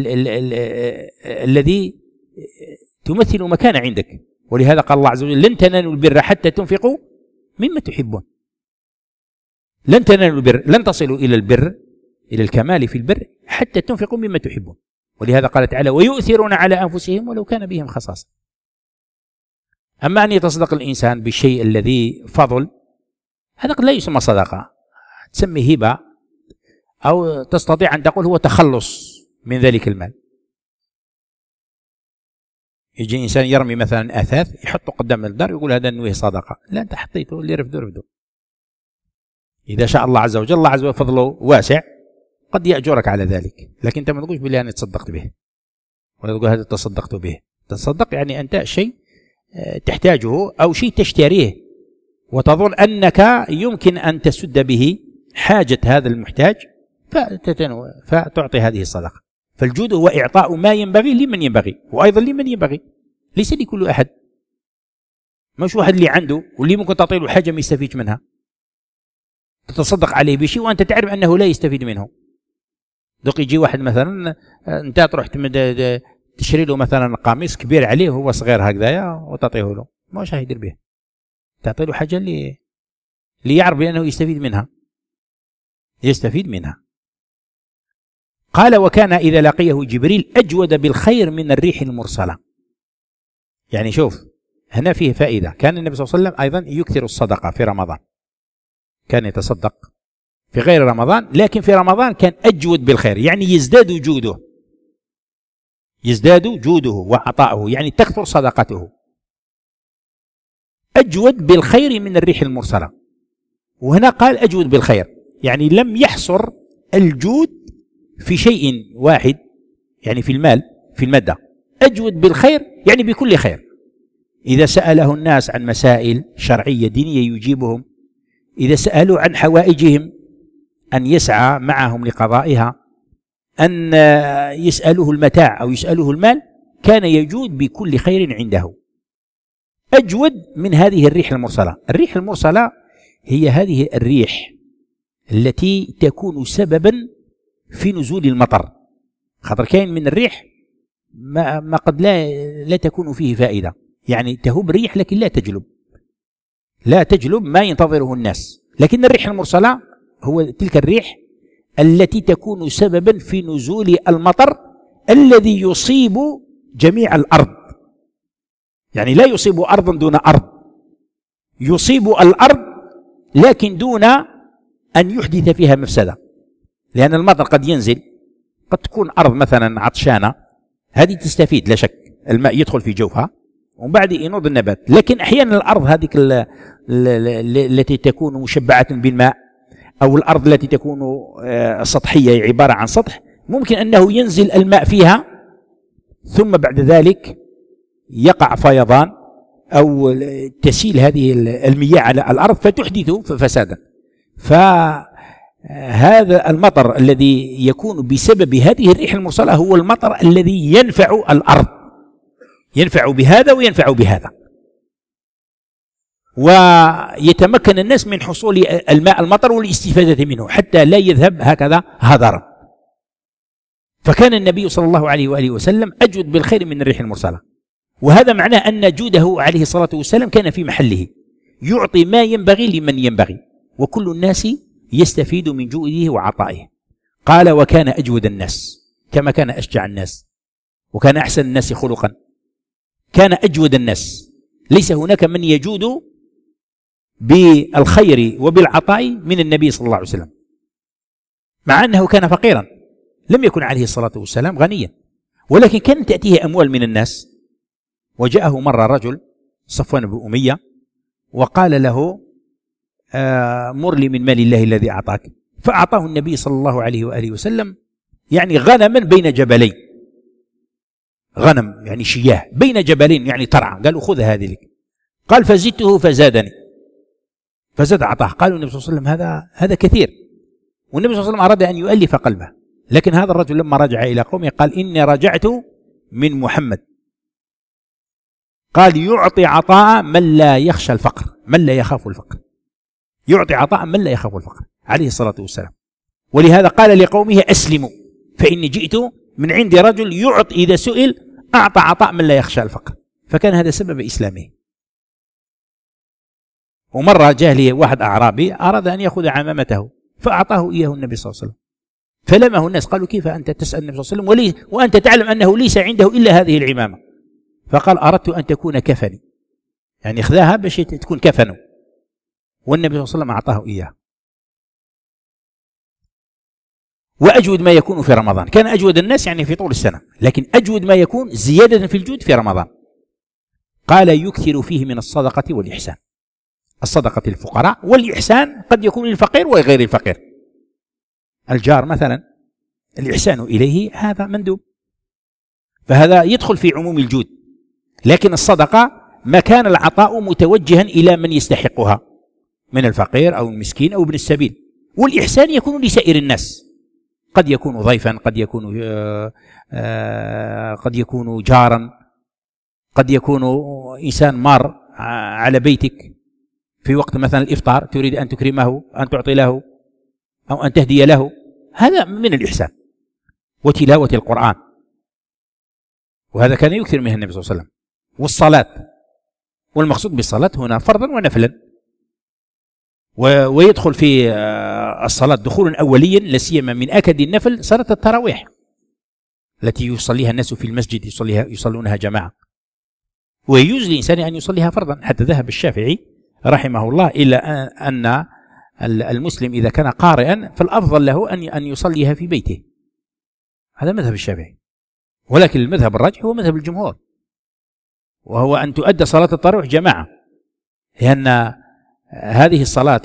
الذي تمثل مكان عندك. ولهذا قال الله عز وجل: لن تنالوا البر حتى تنفقوا مما تحبون. لن تنالوا البر، لن تصلوا إلى البر، إلى الكمال في البر حتى تنفقوا مما تحبون. ولهذا قال تعالى: ويؤثرون على أنفسهم ولو كان بهم خصاصة. أما أن يتصدق الإنسان بالشيء الذي فضل، هذا قد لا يسمى صدقة، تسمي هبة، أو تستطيع أن تقول هو تخلص من ذلك المال. يجي إنسان يرمي مثلا أثاث يحطه قدام الدار يقول هذا نويه صدقة. لا، أنت حطيته، اللي رفده رفده. إذا شاء الله عز وجل، الله عز وجل فضله واسع، قد يأجرك على ذلك، لكن أنت ما تقولش بالله أنا تصدقت به، ولا تقول هذا تصدقت به. تصدق يعني أنت شيء تحتاجه أو شيء تشتريه وتظن أنك يمكن أن تسد به حاجة هذا المحتاج فتعطي هذه الصدقة. فالجود هو إعطاء ما ينبغي لمن ينبغي، وأيضا لمن ينبغي، ليس لكل أحد. مش واحد اللي عنده واللي ممكن تعطي له حاجة ما يستفيد منها، تتصدق عليه بشيء وأنت تعرف أنه لا يستفيد منه. دوك يجي واحد مثلا أنت تروح تشتري له مثلا قميص كبير عليه وهو صغير هكذايا وتعطيه له، ماش راح يدير به. تعطي له حاجة اللي اللي يعرف بأنه يستفيد منها، يستفيد منها. قال: وكان إذا لقيه جبريل أجود بالخير من الريح المرسلة. يعني شوف هنا فيه فائدة. كان النبي صلى الله عليه وسلم أيضا يكثر الصدقة في رمضان، كان يتصدق في غير رمضان، لكن في رمضان كان أجود بالخير، يعني يزداد جوده، يزداد جوده وعطاؤه، يعني تكثر صدقته. أجود بالخير من الريح المرسلة. وهنا قال أجود بالخير، يعني لم يحصر الجود في شيء واحد، يعني في المال، في المادة. أجود بالخير يعني بكل خير. إذا سأله الناس عن مسائل شرعية دينية يجيبهم، إذا سألوا عن حوائجهم أن يسعى معهم لقضائها، أن يسألوه المتاع أو يسألوه المال، كان يجود بكل خير عنده. أجود من هذه الريح المرسلة. الريح المرسلة هي هذه الريح التي تكون سببا في نزول المطر. خاطر كاين من الريح ما, ما قد لا, لا تكون فيه فائدة، يعني تهب ريح لكن لا تجلب، لا تجلب ما ينتظره الناس. لكن الريح المرسلة هو تلك الريح التي تكون سببا في نزول المطر الذي يصيب جميع الأرض. يعني لا يصيب أرضا دون أرض، يصيب الأرض لكن دون أن يحدث فيها مفسدة. لأن المطر قد ينزل، قد تكون أرض مثلا عطشانة، هذه تستفيد لا شك، الماء يدخل في جوفها ومن بعد ينوض النبات. لكن أحيانا الأرض هذه التي تكون مشبعة بالماء، أو الأرض التي تكون سطحية عبارة عن سطح، ممكن أنه ينزل الماء فيها ثم بعد ذلك يقع فيضان أو تسيل هذه المياه على الأرض فتحدث فسادا. فهذا المطر الذي يكون بسبب هذه الريح المرسلة هو المطر الذي ينفع الأرض، ينفع بهذا وينفع بهذا، ويتمكن الناس من حصول الماء المطر والاستفادة منه حتى لا يذهب هكذا هدرا. فكان النبي صلى الله عليه وآله وسلم أجود بالخير من الريح المرسلة. وهذا معناه أن جوده عليه الصلاة والسلام كان في محله، يعطي ما ينبغي لمن ينبغي، وكل الناس يستفيد من جوده وعطائه. قال: وكان أجود الناس، كما كان أشجع الناس، وكان أحسن الناس خلقا، كان أجود الناس. ليس هناك من يجود بالخير وبالعطاء من النبي صلى الله عليه وسلم، مع أنه كان فقيرا، لم يكن عليه الصلاة والسلام غنيا، ولكن كانت تأتيه أموال من الناس. وجاءه مرة رجل صفوان بن أمية وقال له: آه مر لي من مال الله الذي أعطاك. فأعطاه النبي صلى الله عليه وآله وسلم يعني غنما بين جبلين، غنم يعني شياه بين جبلين يعني ترعى. قالوا: خذ هذه لك. قال: فزدته فزادني، فزاد أعطاه. قالوا النبي صلى الله عليه وسلم: هذا هذا كثير. والنبي صلى الله عليه وسلم أراد أن يؤلف قلبه، لكن هذا الرجل لما رجع إلى قومه قال: إني رجعت من محمد. قال: يعطي عطاء من لا يخشى الفقر، من لا يخاف الفقر. يعطي عطاء من لا يخاف الفقر عليه الصلاة والسلام. ولهذا قال لقومه أسلموا فإني جئت من عند رجل يعطي إذا سئل أعطى عطاء من لا يخشى الفقر، فكان هذا سبب إسلامه. ومرة جاء لي واحد أعرابي أراد أن يأخذ عمامته فأعطاه إياه النبي صلى الله عليه وسلم، فلمه الناس قالوا كيف أنت تسأل النبي صلى الله عليه وسلم وأنت تعلم أنه ليس عنده إلا هذه العمامة؟ فقال أردت أن تكون كفني، يعني اخذاها باش تكون كفنه، والنبي صلى الله عليه وسلم أعطاه إياه. وأجود ما يكون في رمضان، كان أجود الناس يعني في طول السنة، لكن أجود ما يكون زيادة في الجود في رمضان. قال يكثر فيه من الصدقة والإحسان، الصدقة للفقراء والإحسان قد يكون للفقير وغير الفقير. الجار مثلا الإحسان إليه هذا مندوب، فهذا يدخل في عموم الجود، لكن الصدقة ما كان العطاء متوجها إلى من يستحقها من الفقير أو المسكين أو ابن السبيل. والإحسان يكون لسائر الناس، قد يكون ضيفا، قد يكون آآ آآ قد يكون جارا، قد يكون إنسان مار على بيتك في وقت مثلا الإفطار تريد أن تكرمه، أن تعطي له أو أن تهدي له، هذا من الإحسان. وتلاوة القرآن، وهذا كان يكثر منه النبي صلى الله عليه وسلم. والصلاة، والمقصود بالصلاة هنا فرضا ونفلا، ويدخل في الصلاة دخولا أوليا، لا سيما من أكد النفل صلاة التراويح التي يصليها الناس في المسجد، يصليها يصلونها جماعة، ويجوز للإنسان أن يصليها فرضا، حتى ذهب الشافعي رحمه الله إلى أن المسلم إذا كان قارئا فالأفضل له أن أن يصليها في بيته، هذا مذهب الشافعي. ولكن المذهب الراجح هو مذهب الجمهور، وهو أن تؤدى صلاة التراويح جماعة، لأن هذه الصلاة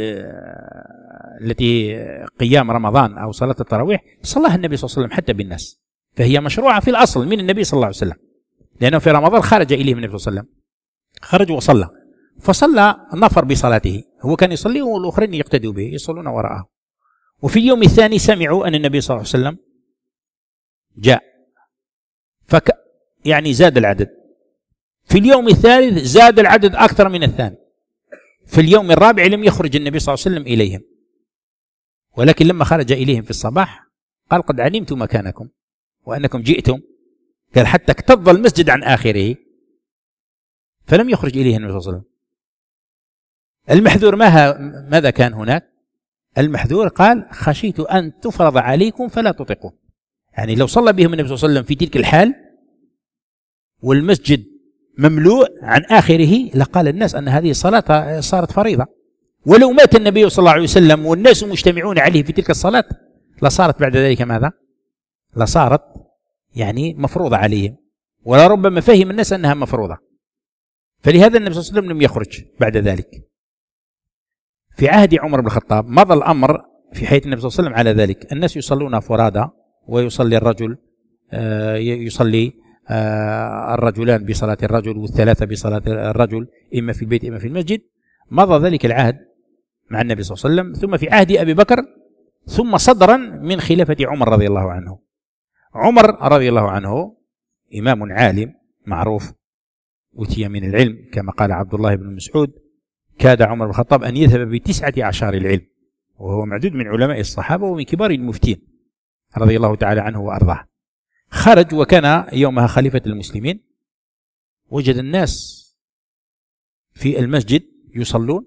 التي قيام رمضان أو صلاة التراويح صلاها النبي صلى الله عليه وسلم حتى بالناس، فهي مشروعة في الأصل من النبي صلى الله عليه وسلم، لأنه في رمضان خرج إليهم النبي صلى الله عليه وسلم، خرج وصلى، فصلى نفر بصلاته، هو كان يصلي والآخرين يقتدوا به يصلون وراءه. وفي اليوم الثاني سمعوا أن النبي صلى الله عليه وسلم جاء، فك يعني زاد العدد. في اليوم الثالث زاد العدد أكثر من الثاني. في اليوم الرابع لم يخرج النبي صلى الله عليه وسلم إليهم، ولكن لما خرج إليهم في الصباح قال قد علمت مكانكم وأنكم جئتم، قال حتى اكتظ المسجد عن آخره، فلم يخرج إليه النبي صلى الله عليه وسلم. المحذور ماذا كان هناك؟ المحذور قال خشيت أن تفرض عليكم فلا تطيقوا، يعني لو صلى بهم النبي صلى الله عليه وسلم في تلك الحال والمسجد مملوء عن آخره لقال الناس أن هذه الصلاة صارت فريضة، ولو مات النبي صلى الله عليه وسلم والناس مجتمعون عليه في تلك الصلاة لصارت بعد ذلك ماذا؟ لصارت يعني مفروضة عليهم، ولربما فهم الناس أنها مفروضة، فلهذا النبي صلى الله عليه وسلم لم يخرج بعد ذلك. في عهد عمر بن الخطاب مضى الأمر في حياة النبي صلى الله عليه وسلم على ذلك، الناس يصلون فرادى، ويصلي الرجل يصلي الرجلان بصلاة الرجل والثلاثة بصلاة الرجل، إما في البيت إما في المسجد. مضى ذلك العهد مع النبي صلى الله عليه وسلم، ثم في عهد أبي بكر، ثم صدرا من خلافة عمر رضي الله عنه. عمر رضي الله عنه إمام عالم معروف، أوتي من العلم كما قال عبد الله بن مسعود كاد عمر بن الخطاب أن يذهب بتسعة عشر العلم، وهو معدود من علماء الصحابة ومن كبار المفتين رضي الله تعالى عنه وأرضاه. خرج وكان يومها خليفة المسلمين، وجد الناس في المسجد يصلون،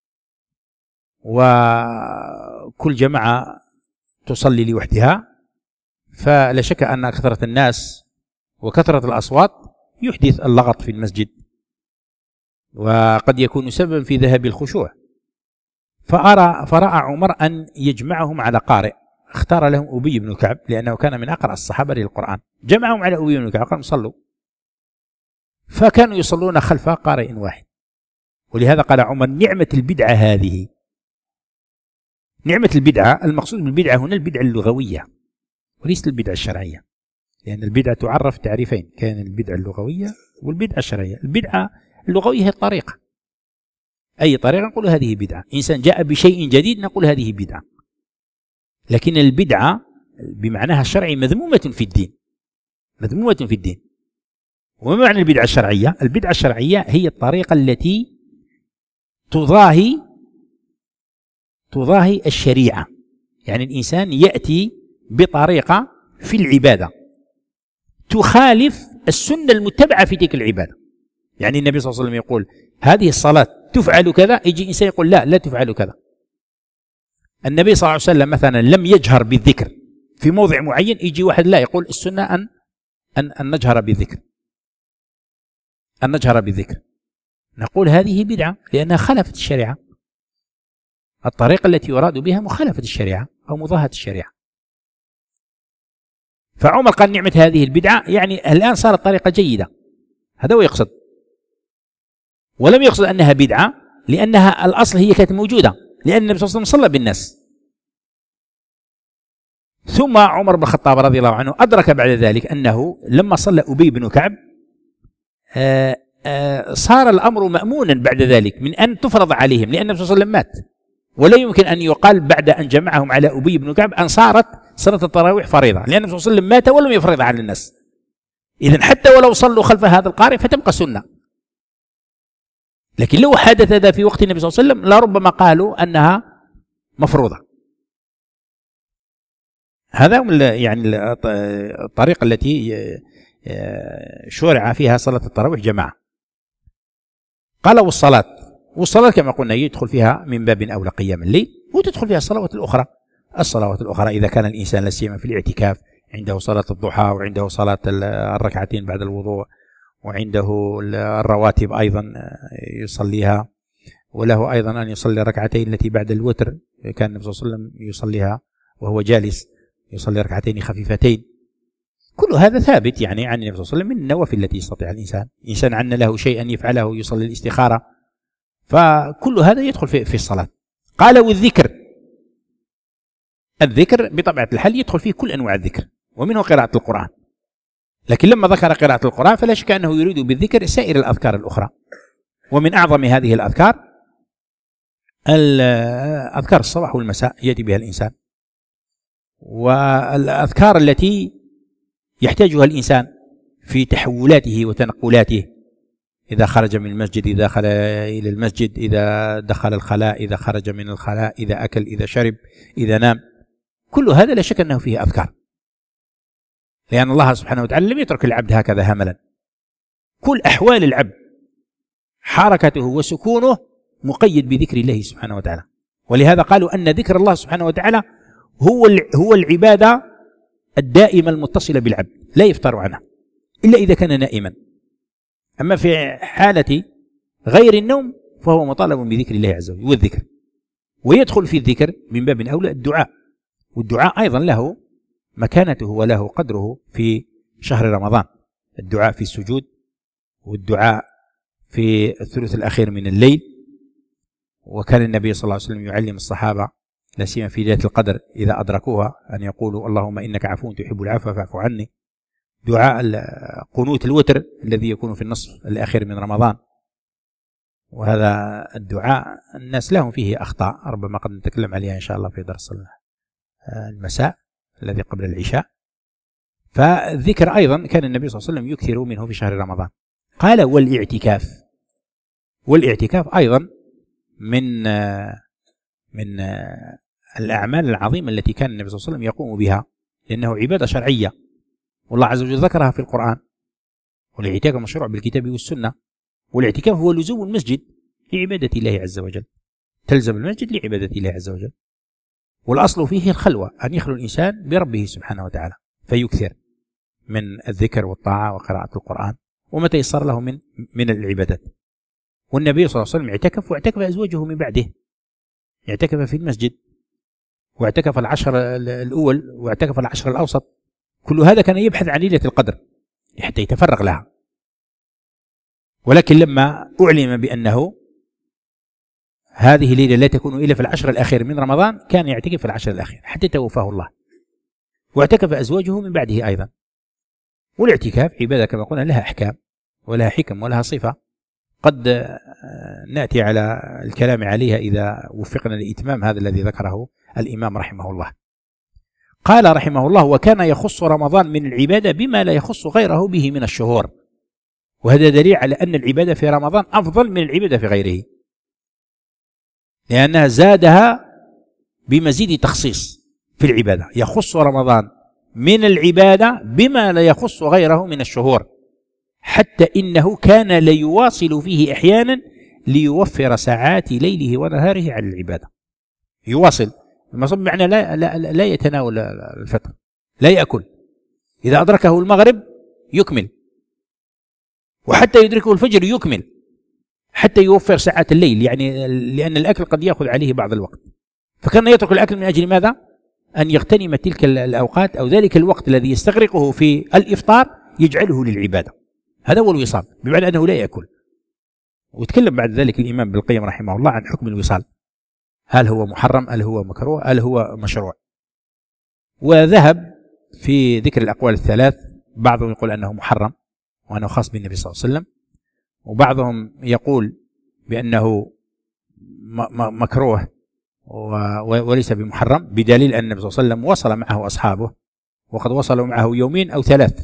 وكل جماعة تصلي لوحدها، فلا شك أن كثرة الناس وكثرة الأصوات يحدث اللغط في المسجد، وقد يكون سببا في ذهاب الخشوع. فأرى فرأى عمر أن يجمعهم على قارئ، اختار لهم أبي بن كعب لأنه كان من أقرأ الصحابة للقرآن، جمعهم على أبي بن كعب قالوا صلوا، فكانوا يصلون خلف قارئ واحد. ولهذا قال عمر نعمة البدعة هذه. نعمة البدعة، المقصود بالبدعة هنا البدعة اللغوية وليس البدعة الشرعية، لأن البدعة تعرف تعريفين، كان البدعة اللغوية والبدعة الشرعية. البدعة اللغوية هي الطريقة، أي طريقة نقول هذه بدعة، إنسان جاء بشيء جديد نقول هذه بدعة. لكن البدعة بمعناها الشرعي مذمومة في الدين، مذمومة في الدين. وما معنى البدعة الشرعية؟ البدعة الشرعية هي الطريقة التي تضاهي تضاهي الشريعة، يعني الإنسان يأتي بطريقة في العبادة تخالف السنة المتبعة في تلك العبادة. يعني النبي صلى الله عليه وسلم يقول هذه الصلاة تفعل كذا، يجي إنسان يقول لا لا تفعل كذا. النبي صلى الله عليه وسلم مثلا لم يجهر بالذكر في موضع معين، يجي واحد لا يقول السنة أن أن, أن نجهر بالذكر أن نجهر بالذكر نقول هذه بدعة لأنها خالفت الشريعة. الطريقة التي يراد بها مخالفة الشريعة أو مضاهاة الشريعة. فعمر قال نعمة هذه البدعة، يعني الآن صارت طريقة جيدة، هذا هو يقصد، ولم يقصد أنها بدعة لأنها الأصل هي كانت موجودة، لأن النبي صلى الله عليه وسلم صلى بالناس. ثم عمر بن الخطاب رضي الله عنه أدرك بعد ذلك أنه لما صلى أبي بن كعب آآ آآ صار الأمر مأمونا بعد ذلك من أن تفرض عليهم، لأن النبي صلى الله عليه وسلم مات، ولا يمكن أن يقال بعد أن جمعهم على أبي بن كعب أن صارت صلاة التراويح فريضة، لأن النبي صلى الله عليه وسلم مات ولم يفرض على الناس. إذن حتى ولو صلوا خلف هذا القارئ فتبقى سنة، لكن لو حدث ذا في وقت النبي صلى الله عليه وسلم لربما قالوا أنها مفروضة. هذا يعني الطريقة التي شرع فيها صلاة التراويح جماعة. قال والصلاة، والصلاة كما قلنا يدخل فيها من باب أولى قيام الليل، وتدخل فيها الصلوات الأخرى. الصلوات الأخرى إذا كان الإنسان لا سيما في الاعتكاف عنده صلاة الضحى، وعنده صلاة الركعتين بعد الوضوء، وعنده الرواتب أيضا يصليها، وله أيضا أن يصلي ركعتين التي بعد الوتر، كان النبي صلى الله عليه وسلم يصليها وهو جالس، يصلي ركعتين خفيفتين. كل هذا ثابت يعني عن النبي صلى الله عليه وسلم من النوافل التي يستطيع الإنسان. إنسان عن له شيء أن يفعله، يصلي الاستخارة، فكل هذا يدخل في, في الصلاة. قال والذكر، الذكر بطبيعة الحال يدخل فيه كل أنواع الذكر، ومنه قراءة القرآن، لكن لما ذكر قراءة القرآن فلا شك أنه يريد بالذكر سائر الأذكار الأخرى. ومن أعظم هذه الأذكار الأذكار الصباح والمساء يأتي بها الإنسان، والأذكار التي يحتاجها الإنسان في تحولاته وتنقلاته، إذا خرج من المسجد، إذا دخل إلى المسجد، إذا دخل الخلاء، إذا خرج من الخلاء، إذا أكل، إذا شرب، إذا نام، كل هذا لا شك أنه فيه أذكار، لأن الله سبحانه وتعالى لم يترك العبد هكذا هملا. كل أحوال العبد حركته وسكونه مقيد بذكر الله سبحانه وتعالى. ولهذا قالوا أن ذكر الله سبحانه وتعالى هو هو العبادة الدائمة المتصلة بالعبد، لا يفتر عنها إلا إذا كان نائما. أما في حالة غير النوم فهو مطالب بذكر الله عز وجل والذكر. ويدخل في الذكر من باب أولى الدعاء، والدعاء أيضا له مكانته وله قدره في شهر رمضان. الدعاء في السجود، والدعاء في الثلث الأخير من الليل. وكان النبي صلى الله عليه وسلم يعلم الصحابة لا سيما في ليلة القدر إذا أدركوها أن يقولوا اللهم إنك عفو تحب العفو فاعف عني. دعاء قنوت الوتر الذي يكون في النصف الأخير من رمضان، وهذا الدعاء الناس لهم فيه أخطاء ربما قد نتكلم عليها إن شاء الله في درس المساء الذي قبل العشاء. فالذكر أيضا كان النبي صلى الله عليه وسلم يكثر منه في شهر رمضان. قال والاعتكاف، والاعتكاف أيضا من من الأعمال العظيمة التي كان النبي صلى الله عليه وسلم يقوم بها، لأنه عبادة شرعية والله عز وجل ذكرها في القرآن. والاعتكاف مشروع بالكتاب والسنة، والاعتكاف هو لزوم المسجد لعبادة الله عز وجل، تلزم المسجد لعبادة الله عز وجل. والأصل فيه الخلوة، أن يخلو الإنسان بربه سبحانه وتعالى، فيكثر من الذكر والطاعة وقراءة القرآن ومتى يسر له من من العبادات. والنبي صلى الله عليه وسلم اعتكف، واعتكف أزواجه من بعده، اعتكف في المسجد، واعتكف العشر الأول، واعتكف العشر الأوسط. كل هذا كان يبحث عن ليلة القدر حتى يتفرغ لها. ولكن لما أعلم بأنه هذه الليلة لا تكون إلا في العشر الأخير من رمضان كان يعتكف في العشر الأخير حتى توفاه الله، واعتكف أزواجه من بعده أيضا. والاعتكاف عبادة كما قلنا لها أحكام ولها حكم ولها صفة، قد نأتي على الكلام عليها إذا وفقنا لإتمام هذا الذي ذكره الإمام رحمه الله. قال رحمه الله وكان يخص رمضان من العبادة بما لا يخص غيره به من الشهور. وهذا دليل على أن العبادة في رمضان أفضل من العبادة في غيره، لأنها زادها بمزيد تخصيص في العبادة، يخص رمضان من العبادة بما لا يخص غيره من الشهور، حتى إنه كان ليواصل فيه أحيانا ليوفر ساعات ليله ونهاره على العبادة. يواصل بمعنى لا, لا, لا يتناول الفطر، لا يأكل، إذا أدركه المغرب يكمل، وحتى يدركه الفجر يكمل، حتى يوفر ساعات الليل، يعني لأن الأكل قد يأخذ عليه بعض الوقت، فكان يترك الأكل من أجل ماذا؟ أن يغتنم تلك الأوقات أو ذلك الوقت الذي يستغرقه في الإفطار يجعله للعبادة. هذا هو الوصال، بمعنى أنه لا يأكل. وتكلم بعد ذلك الإمام ابن القيم رحمه الله عن حكم الوصال، هل هو محرم، هل هو مكروه، هل هو مشروع. وذهب في ذكر الأقوال الثلاث، بعضهم يقول أنه محرم وأنه خاص بالنبي صلى الله عليه وسلم، وبعضهم يقول بأنه مكروه وليس بمحرم، بدليل أن النبي صلى الله عليه وسلم وصل معه أصحابه، وقد وصلوا معه يومين أو ثلاث.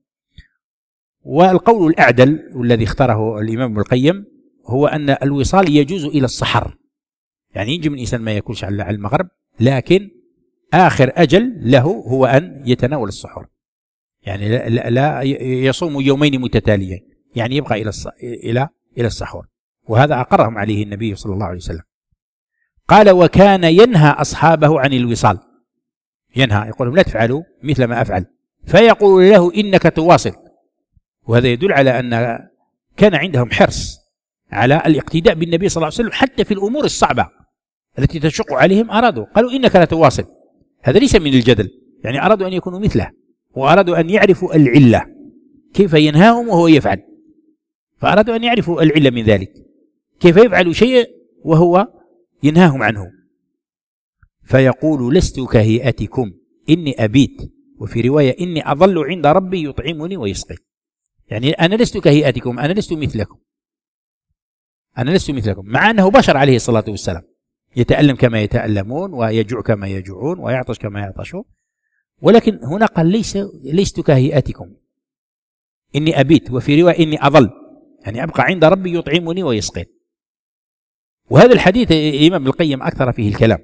والقول الأعدل والذي اختاره الإمام ابن القيم هو أن الوصال يجوز إلى السحر، يعني يجي من إنسان ما يأكلش على المغرب، لكن آخر أجل له هو أن يتناول السحور، يعني لا, لا يصوم يومين متتاليين، يعني يبقى إلى إلى إلى السحور، وهذا أقرهم عليه النبي صلى الله عليه وسلم. قال: وكان ينهى أصحابه عن الوصال، ينهى، يقول لهم لا تفعلوا مثل ما أفعل، فيقول له إنك تواصل. وهذا يدل على أن كان عندهم حرص على الاقتداء بالنبي صلى الله عليه وسلم حتى في الأمور الصعبة التي تشق عليهم، أرادوا قالوا إنك لا تواصل. هذا ليس من الجدل، يعني أرادوا أن يكونوا مثله، وأرادوا أن يعرفوا العلة، كيف ينهاهم وهو يفعل، فأرادوا أن يعرفوا العلة من ذلك، كيف يفعل شيء وهو ينهاهم عنه. فيقول: لست كهيئتكم إني أبيت، وفي رواية إني أظل عند ربي يطعمني ويسقي، يعني أنا لست كهيئتكم، أنا لست مثلكم، أنا لست مثلكم، مع أنه بشر عليه الصلاة والسلام، يتألم كما يتألمون، ويجوع كما يجوعون، ويعطش كما يعطشون، ولكن هنا قال: ليس لست كهيئتكم إني أبيت، وفي رواية إني أظل، يعني أبقى عند ربي يطعمني ويسقي. وهذا الحديث الإمام ابن القيم أكثر فيه الكلام،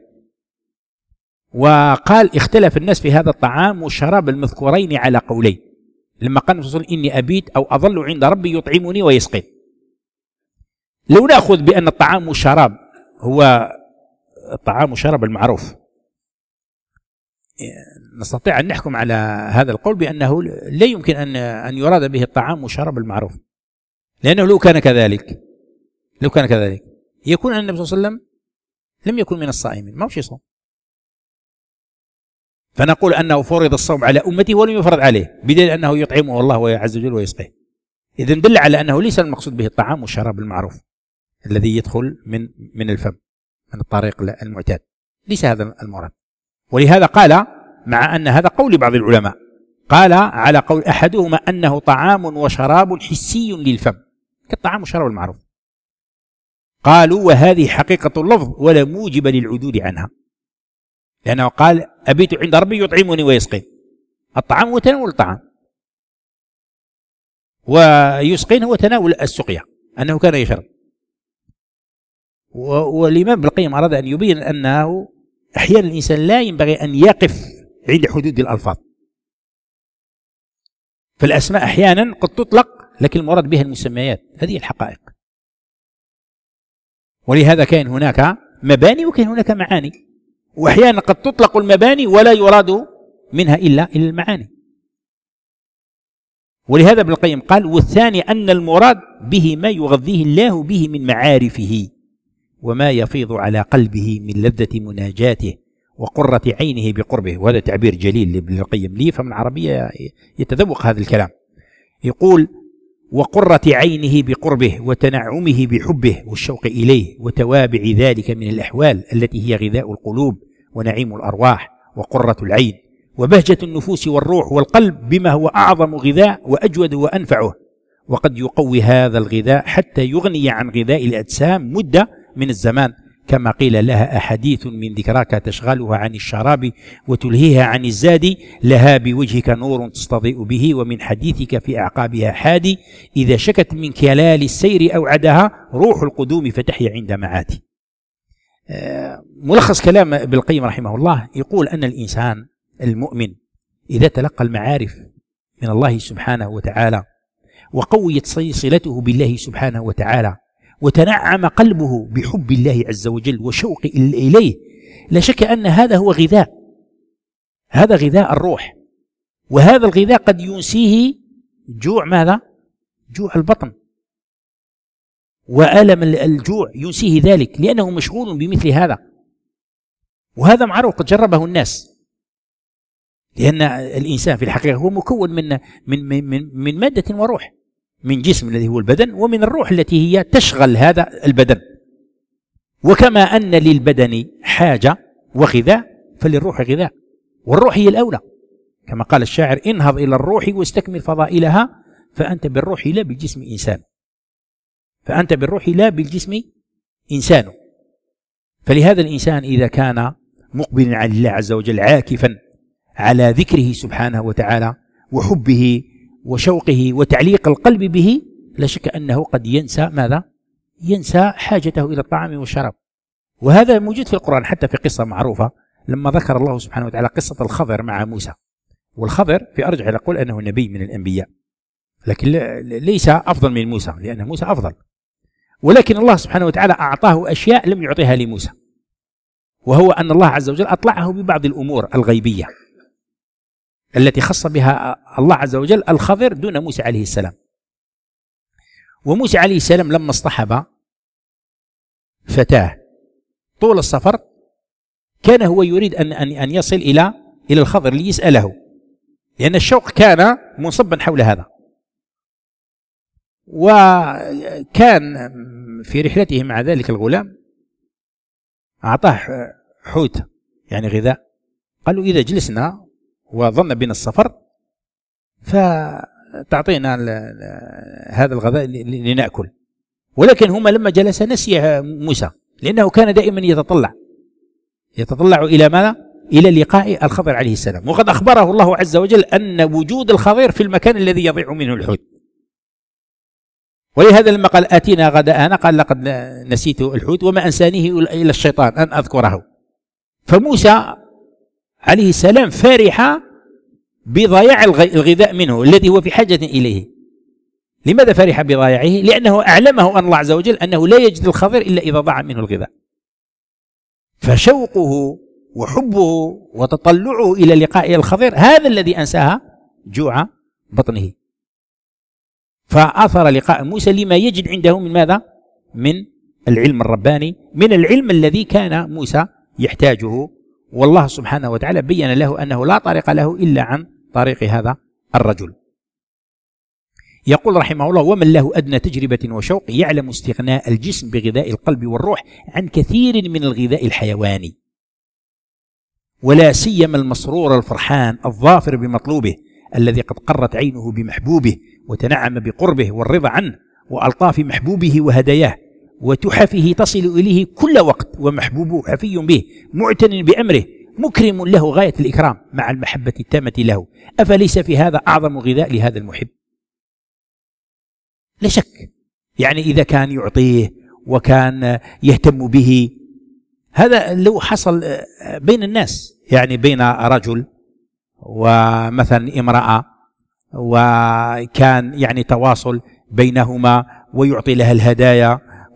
وقال: اختلف الناس في هذا الطعام والشراب المذكورين على قولين، لما قال النبي صلى الله عليه وسلم إني أبيت أو أظل عند ربي يطعمني ويسقي. لو نأخذ بأن الطعام والشراب هو الطعام والشراب المعروف، نستطيع أن نحكم على هذا القول بأنه لا يمكن أن أن يراد به الطعام والشراب المعروف، لأنه لو كان كذلك لو كان كذلك يكون أن النبي صلى الله عليه وسلم لم يكن من الصائمين، ما هوش يصوم، فنقول أنه فرض الصوم على أمته ولم يفرض عليه، بدليل أنه يطعمه الله عز وجل ويسقيه. إذن دل على أنه ليس المقصود به الطعام والشراب المعروف الذي يدخل من من الفم من الطريق المعتاد، ليس هذا المراد. ولهذا قال، مع أن هذا قول بعض العلماء، قال على قول أحدهما أنه طعام وشراب حسي للفم كالطعام والشراب المعروف. قالوا: وهذه حقيقة اللفظ ولا موجب للعدول عنها، لأنه قال: أبيت عند ربي يطعمني ويسقين، الطعام هو تناول الطعام، ويسقين هو تناول السقيا، أنه كان يشرب. والإمام ابن القيم أراد أن يبين أنه أحيانا الإنسان لا ينبغي أن يقف عند حدود الألفاظ، فالأسماء أحيانا قد تطلق لكن المراد بها المسميات، هذه الحقائق. ولهذا كان هناك مباني وكان هناك معاني، وأحيانا قد تطلق المباني ولا يراد منها إلا إلا المعاني. ولهذا ابن القيم قال: والثاني أن المراد به ما يغذيه الله به من معارفه وما يفيض على قلبه من لذة مناجاته وقرة عينه بقربه. وهذا تعبير جليل لابن القيم، لي فمن العربية يتذوق هذا الكلام. يقول: وقرة عينه بقربه وتنعمه بحبه والشوق إليه وتوابع ذلك من الأحوال التي هي غذاء القلوب ونعيم الأرواح وقرة العين وبهجة النفوس والروح والقلب بما هو أعظم غذاء وأجود وأنفعه، وقد يقوي هذا الغذاء حتى يغني عن غذاء الأجسام مدة من الزمان، كما قيل: لها أحاديث من ذكراك تشغلها عن الشراب وتلهيها عن الزاد، لها بوجهك نور تستضيء به ومن حديثك في أعقابها حادي، إذا شكت من كلال السير أوعدها روح القدوم فتحيا عند معادي. ملخص كلام ابن القيم رحمه الله يقول أن الإنسان المؤمن إذا تلقى المعارف من الله سبحانه وتعالى وقويت صلته بالله سبحانه وتعالى وتنعم قلبه بحب الله عز وجل وشوق إليه، لا شك أن هذا هو غذاء، هذا غذاء الروح، وهذا الغذاء قد ينسيه جوع ماذا؟ جوع البطن، وألم الجوع ينسيه ذلك لأنه مشغول بمثل هذا، وهذا معروف قد جربه الناس، لأن الإنسان في الحقيقة هو مكون من من من من مادة وروح، من جسم الذي هو البدن، ومن الروح التي هي تشغل هذا البدن. وكما أن للبدن حاجة وغذاء فللروح غذاء، والروح هي الأولى، كما قال الشاعر: انهض إلى الروح واستكمل فضائلها فأنت بالروح لا بالجسم إنسان، فأنت بالروح لا بالجسم إنسان. فلهذا الإنسان إذا كان مقبلا على الله عز وجل عاكفا على ذكره سبحانه وتعالى وحبه وشوقه وتعليق القلب به، لا شك أنه قد ينسى ماذا؟ ينسى حاجته إلى الطعام والشراب. وهذا موجود في القرآن حتى في قصة معروفة لما ذكر الله سبحانه وتعالى قصة الخضر مع موسى. والخضر في أرجح الأقوال أنه نبي من الأنبياء، لكن ليس أفضل من موسى لأن موسى أفضل، ولكن الله سبحانه وتعالى أعطاه أشياء لم يعطيها لموسى، وهو أن الله عز وجل أطلعه ببعض الأمور الغيبية التي خص بها الله عز وجل الخضر دون موسى عليه السلام. وموسى عليه السلام لما اصطحب فتاه طول السفر كان هو يريد أن أن يصل إلى إلى الخضر ليسأله، لأن الشوق كان منصبا حول هذا. وكان في رحلته مع ذلك الغلام أعطاه حوت يعني غذاء، قالوا إذا جلسنا وظن بنا السفر فتعطينا هذا الغذاء لنأكل. ولكن هما لما جلس نسي موسى، لأنه كان دائما يتطلع يتطلع إلى ماذا؟ إلى لقاء الخضر عليه السلام، وقد أخبره الله عز وجل أن وجود الخضر في المكان الذي يضيع منه الحوت. ولهذا لما قال آتينا غداءنا قال لقد نسيت الحوت وما أنسانيه إلا الشيطان أن أذكره. فموسى عليه السلام فرح بضياع الغذاء منه الذي هو في حاجة إليه. لماذا فرح بضياعه؟ لأنه أعلمه أن الله عز وجل أنه لا يجد الخضر إلا إذا ضاع منه الغذاء. فشوقه وحبه وتطلعه إلى لقاء الخضر هذا الذي أنساها جوع بطنه، فآثر لقاء موسى لما يجد عنده من ماذا؟ من العلم الرباني، من العلم الذي كان موسى يحتاجه. والله سبحانه وتعالى بين له أنه لا طريق له إلا عن طريق هذا الرجل. يقول رحمه الله: ومن له أدنى تجربة وشوق يعلم استغناء الجسم بغذاء القلب والروح عن كثير من الغذاء الحيواني، ولا سيما المسرور الفرحان الظافر بمطلوبه الذي قد قرت عينه بمحبوبه وتنعم بقربه والرضا عنه وألطاف محبوبه وهداياه وتحفه تصل إليه كل وقت، ومحبوبه حفي به معتن بأمره مكرم له غاية الإكرام مع المحبة التامة له. أفليس في هذا أعظم غذاء لهذا المحب؟ لا شك، يعني إذا كان يعطيه وكان يهتم به، هذا لو حصل بين الناس، يعني بين رجل ومثلا امرأة وكان يعني تواصل بينهما ويعطي لها الهدايا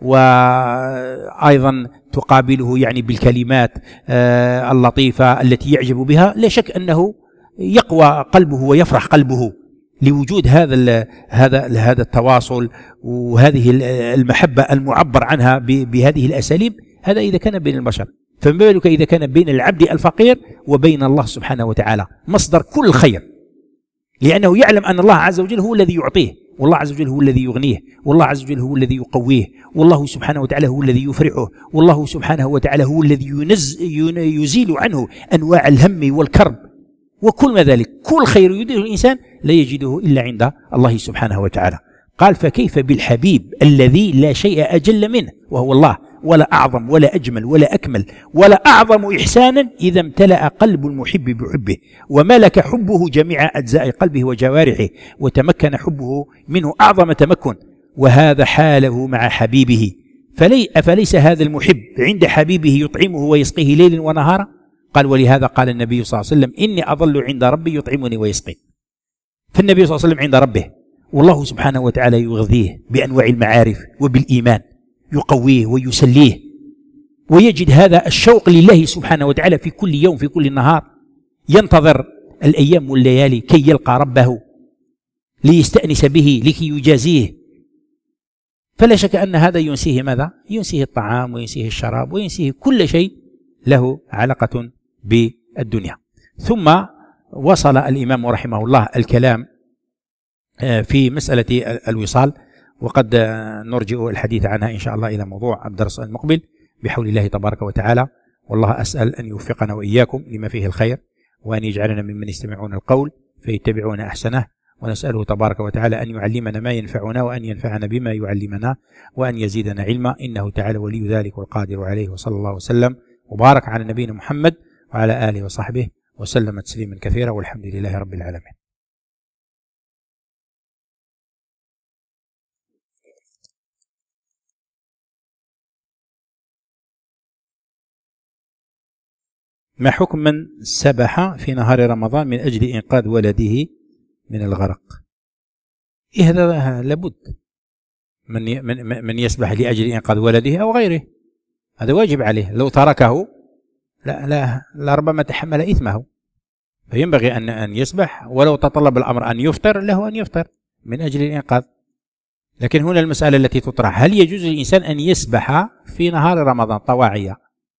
وأيضا تقابله يعني بالكلمات اللطيفة التي يعجب بها، لا شك أنه يقوى قلبه ويفرح قلبه لوجود هذا هذا هذا التواصل وهذه المحبة المعبر عنها بهذه الأساليب. هذا إذا كان بين البشر، فما بالك إذا كان بين العبد الفقير وبين الله سبحانه وتعالى مصدر كل خير، لأنه يعلم أن الله عز وجل هو الذي يعطيه، والله عز وجل هو الذي يغنيه، والله عز وجل هو الذي يقويه، والله سبحانه وتعالى هو الذي يفرحه، والله سبحانه وتعالى هو الذي ينز يزيل عنه أنواع الهم والكرب وكل ما ذلك. كل خير يريده الإنسان لا يجده إلا عند الله سبحانه وتعالى. قال: فكيف بالحبيب الذي لا شيء أجل منه وهو الله، ولا أعظم ولا أجمل ولا أكمل ولا أعظم إحسانا إذا امتلأ قلب المحب بحبه وملك حبه جميع أجزاء قلبه وجوارحه وتمكن حبه منه أعظم تمكن، وهذا حاله مع حبيبه فلي أفليس هذا المحب عند حبيبه يطعمه ويسقيه ليلا ونهارا؟ قال: ولهذا قال النبي صلى الله عليه وسلم: إني أظل عند ربي يطعمني ويسقين. فالنبي صلى الله عليه وسلم عند ربه، والله سبحانه وتعالى يغذيه بأنواع المعارف وبالإيمان، يقويه ويسليه، ويجد هذا الشوق لله سبحانه وتعالى في كل يوم في كل نهار، ينتظر الأيام والليالي كي يلقى ربه ليستأنس به لكي يجازيه. فلا شك أن هذا ينسيه ماذا؟ ينسيه الطعام وينسيه الشراب وينسيه كل شيء له علاقة بالدنيا. ثم وصل الإمام رحمه الله الكلام في مسألة الوصال، وقد نرجع الحديث عنها إن شاء الله إلى موضوع الدرس المقبل بحول الله تبارك وتعالى. والله أسأل أن يوفقنا وإياكم لما فيه الخير، وأن يجعلنا ممن يستمعون القول فيتبعون أحسنه، ونسأله تبارك وتعالى أن يعلمنا ما ينفعنا، وأن ينفعنا بما يعلمنا، وأن يزيدنا علما، إنه تعالى ولي ذلك والقادر عليه. وصلى الله وسلم وبارك على نبينا محمد وعلى آله وصحبه وسلم تسليما كثيرا، والحمد لله رب العالمين. ما حكم من سبح في نهار رمضان من أجل إنقاذ ولده من الغرق؟ إيه هذا لابد من من من يسبح لأجل إنقاذ ولده أو غيره، هذا واجب عليه. لو تركه لا لا لربما تحمل إثمه، فينبغي أن أن يسبح، ولو تطلب الأمر أن يفطر له أن يفطر من أجل الإنقاذ. لكن هنا المسألة التي تطرح: هل يجوز للإنسان أن يسبح في نهار رمضان طواعية،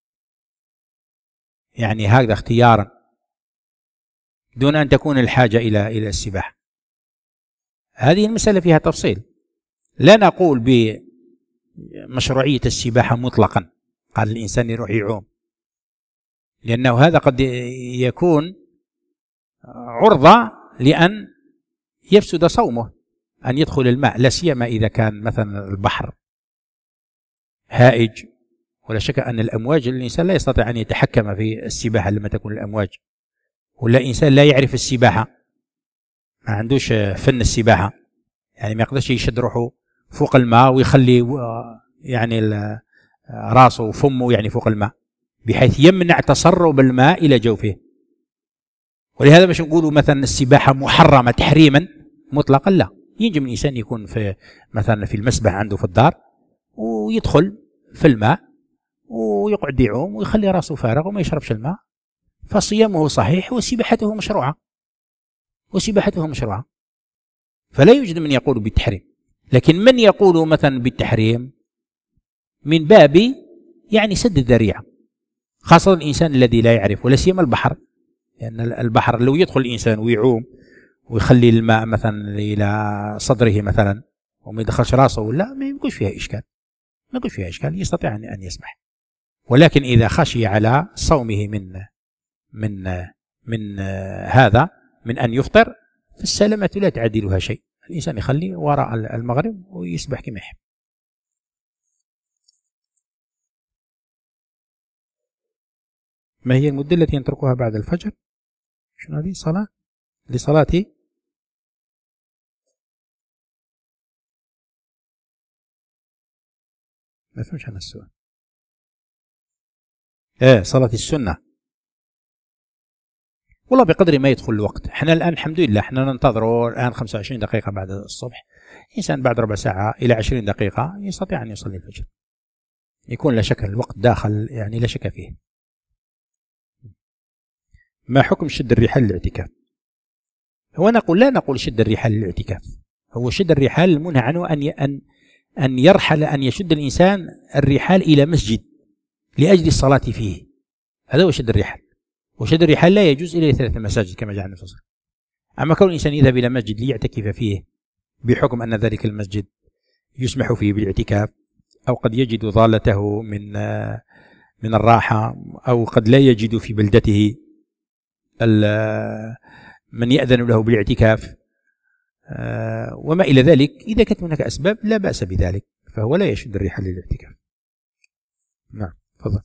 يعني هذا اختيارا دون أن تكون الحاجة إلى إلى السباحة؟ هذه المسألة فيها تفصيل. لا نقول بمشروعية السباحة مطلقا، قال الإنسان يروح يعوم، لأنه هذا قد يكون عرضة لأن يفسد صومه، أن يدخل الماء، لا سيما إذا كان مثلا البحر هائج، ولا شك أن الأمواج الإنسان لا يستطيع أن يتحكم في السباحة لما تكون الأمواج، ولا إنسان لا يعرف السباحة، ما عندوش فن السباحة، يعني ما يقدرش يشد روحه فوق الماء ويخلي يعني راسه وفمه يعني فوق الماء بحيث يمنع تسرب الماء إلى جوفه. ولهذا باش نقولوا مثلا السباحة محرمة تحريما مطلقا، لا، ينجم الإنسان يكون في مثلا في المسبح عنده في الدار ويدخل في الماء ويقعد يعوم ويخلي راسه فارغ وما يشربش الماء، فصيامه صحيح وسباحته مشروعة وسباحته مشروعة، فلا يوجد من يقول بالتحريم. لكن من يقول مثلا بالتحريم من باب يعني سد الذريعة، خاصة الإنسان الذي لا يعرف، ولا سيما البحر، لأن يعني البحر لو يدخل الإنسان ويعوم ويخلي الماء مثلا إلى صدره مثلا وما يدخلش راسه، ولا ما يكونش فيها إشكال، ما يكونش فيها إشكال، يستطيع أن يسبح. ولكن إذا خشي على صومه من من من هذا من أن يفطر، فالسلامة لا تعدلها شيء، الإنسان يخلي وراء المغرب ويسبح كما يحب. ما هي المدة التي يتركها بعد الفجر؟ شنو هذه؟ صلاة لصلاة ما فهمش أنا السؤال. ايه صلاة السنة، والله بقدر ما يدخل الوقت. احنا الآن الحمد لله احنا ننتظر الآن خمسة وعشرين دقيقة بعد الصبح، إنسان بعد ربع ساعة إلى عشرين دقيقة يستطيع أن يصلي الفجر، يكون لا شك الوقت داخل يعني لا شك فيه. ما حكم شد الرحال للاعتكاف؟ هو نقول لا نقول شد الرحال للاعتكاف، هو شد الرحال المنهى عنه أن أن أن يرحل أن يشد الإنسان الرحال إلى مسجد لأجل الصلاة فيه، هذا هو شد الرحال. وشد الرحال لا يجوز إلا ثلاث مساجد كما جاء في الفصل. أما كون الإنسان يذهب إلى مسجد ليعتكف فيه بحكم أن ذلك المسجد يسمح فيه بالاعتكاف، أو قد يجد ضالته من من الراحة، أو قد لا يجد في بلدته من يأذن له بالاعتكاف وما إلى ذلك، إذا كانت هناك أسباب لا بأس بذلك، فهو لا يشد الرحال للاعتكاف. نعم تفضل.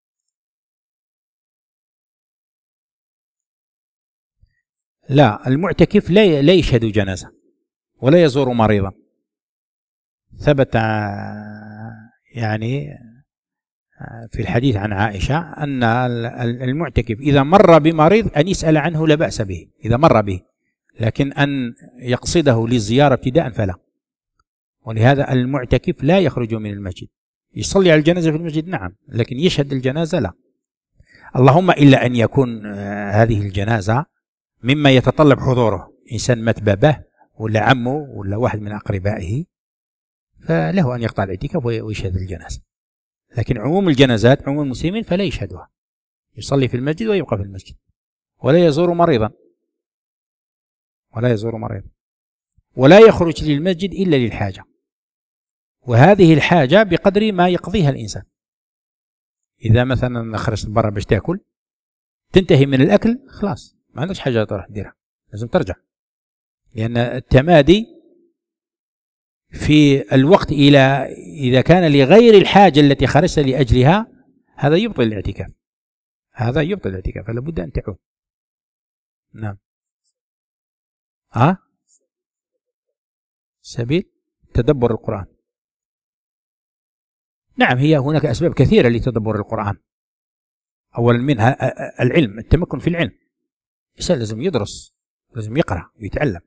لا، المعتكف لا لا يشهد جنازة ولا يزور مريضا. ثبت يعني في الحديث عن عائشة أن المعتكف إذا مر بمريض أن يسأل عنه لا بأس به إذا مر به، لكن أن يقصده للزيارة ابتداء فلا. ولهذا المعتكف لا يخرج من المسجد. يصلي على الجنازة في المسجد نعم، لكن يشهد الجنازة لا. اللهم إلا أن يكون هذه الجنازة مما يتطلب حضوره، إنسان مات باباه ولا عمه ولا واحد من أقربائه، فله أن يقطع الاعتكاف ويشهد الجنازة. لكن عموم الجنازات عموم المسلمين فلا يشهدها، يصلي في المسجد ويبقى في المسجد، ولا يزور مريضا ولا يزور مريضا ولا يخرج للمسجد إلا للحاجة، وهذه الحاجة بقدر ما يقضيها الإنسان. إذا مثلا خرجت برا باش تاكل تنتهي من الأكل خلاص ما عندكش حاجة تروح تديرها، لازم ترجع، لأن التمادي في الوقت إلى إذا كان لغير الحاجة التي خرجت لأجلها هذا يبطل الاعتكاف، هذا يبطل الاعتكاف، فلا بد أن تعود. نعم. ها؟ سبيل تدبر القرآن. نعم، هي هناك أسباب كثيرة لتدبر القرآن. أولا منها العلم، التمكن في العلم. الإنسان لازم يدرس، لازم يقرأ ويتعلم.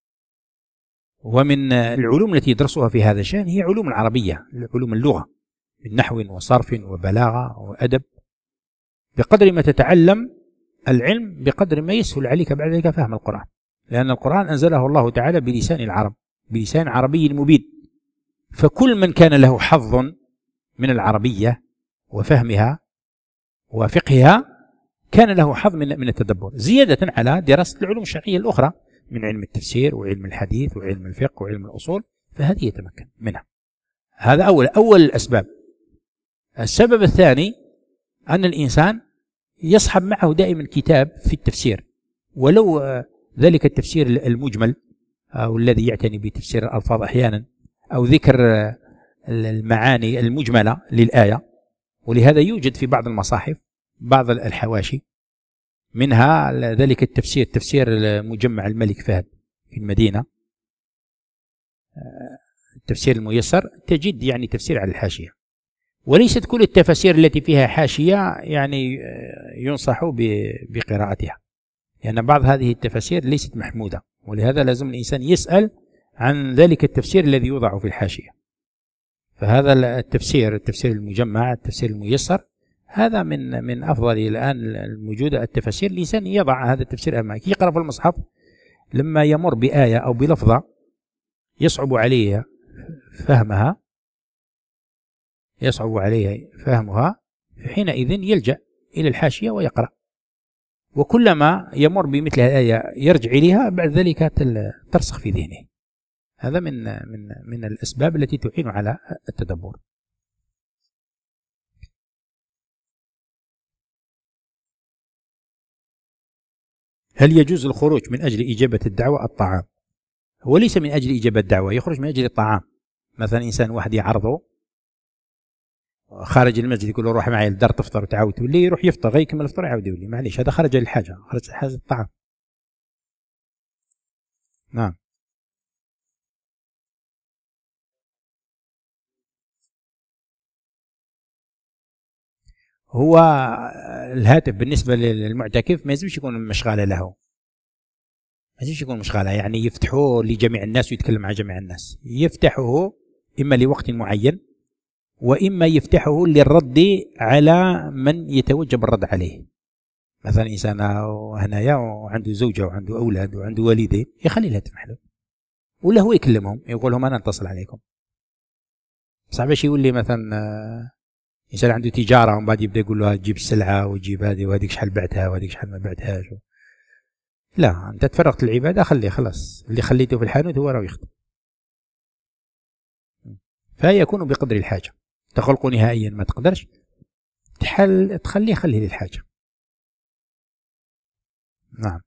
ومن العلوم التي يدرسها في هذا الشأن هي علوم العربية، علوم اللغة من نحو وصرف وبلاغة وأدب. بقدر ما تتعلم العلم بقدر ما يسهل عليك بعد ذلك فهم القرآن، لأن القرآن أنزله الله تعالى بلسان العرب، بلسان عربي مبين. فكل من كان له حظ من العربية وفهمها وفقهها كان له حظ من من التدبر، زيادة على دراسة العلوم الشرعية الأخرى من علم التفسير وعلم الحديث وعلم الفقه وعلم الأصول، فهذه يتمكن منها. هذا أول أول الأسباب. السبب الثاني أن الإنسان يصحب معه دائما كتاب في التفسير، ولو ذلك التفسير المجمل أو الذي يعتني بتفسير الألفاظ أحيانا، أو ذكر المعاني المجملة للآية. ولهذا يوجد في بعض المصاحف بعض الحواشي، منها ذلك التفسير تفسير مجمع الملك فهد في المدينة، التفسير الميسر، تجد يعني تفسير على الحاشية. وليست كل التفاسير التي فيها حاشية يعني ينصح بقراءتها، لأن يعني بعض هذه التفاسير ليست محمودة، ولهذا لازم الإنسان يسأل عن ذلك التفسير الذي يوضع في الحاشية. فهذا التفسير التفسير المجمع التفسير الميسر هذا من من أفضل الآن الموجودة التفاسير. الإنسان يضع هذا التفسير أمامك يقرأ في المصحف، لما يمر بآية أو بلفظة يصعب عليه فهمها يصعب عليه فهمها حينئذ يلجأ إلى الحاشية ويقرأ، وكلما يمر بمثل الآية يرجع إليها بعد ذلك ترسخ في ذهنه. هذا من من من الأسباب التي تعين على التدبر. هل يجوز الخروج من أجل إجابة الدعوة الطعام؟ هو ليس من أجل إجابة الدعوة، يخرج من أجل الطعام. مثلا إنسان واحد يعرضه خارج المسجد يقول له روح معي للدار تفطر وتعاود تولي، يروح يفطر غير يكمل الفطور يعاود يولي، معليش هذا خرج للحاجة، خرج حاجة الطعام. نعم. هو الهاتف بالنسبة للمعتكف ما يلزمش يكون مشغالة له، ما يلزمش يكون مشغالة، يعني يفتحوه لجميع الناس ويتكلم مع جميع الناس. يفتحه إما لوقت معين، وإما يفتحه للرد على من يتوجب الرد عليه. مثلا إنسان هنايا وعنده زوجة وعنده أولاد وعنده والدين، يخلي الهاتف محلول ولا هو يكلمهم يقول لهم أنا أتصل عليكم. صعب باش يولي مثلا إنسان عنده تجارة ومن بعد يبدأ يقول له تجيب السلعة وتجيب هذه وهذيك شحال بعتها وهذيك شحال ما بعتهاش. لا، أنت تفرغت العبادة خليه، خلاص اللي خليته في الحانوت هو راه يخدم. فيكون بقدر الحاجة. تخلق نهائيا ما تقدرش تحل تخليه خليه للحاجة. نعم.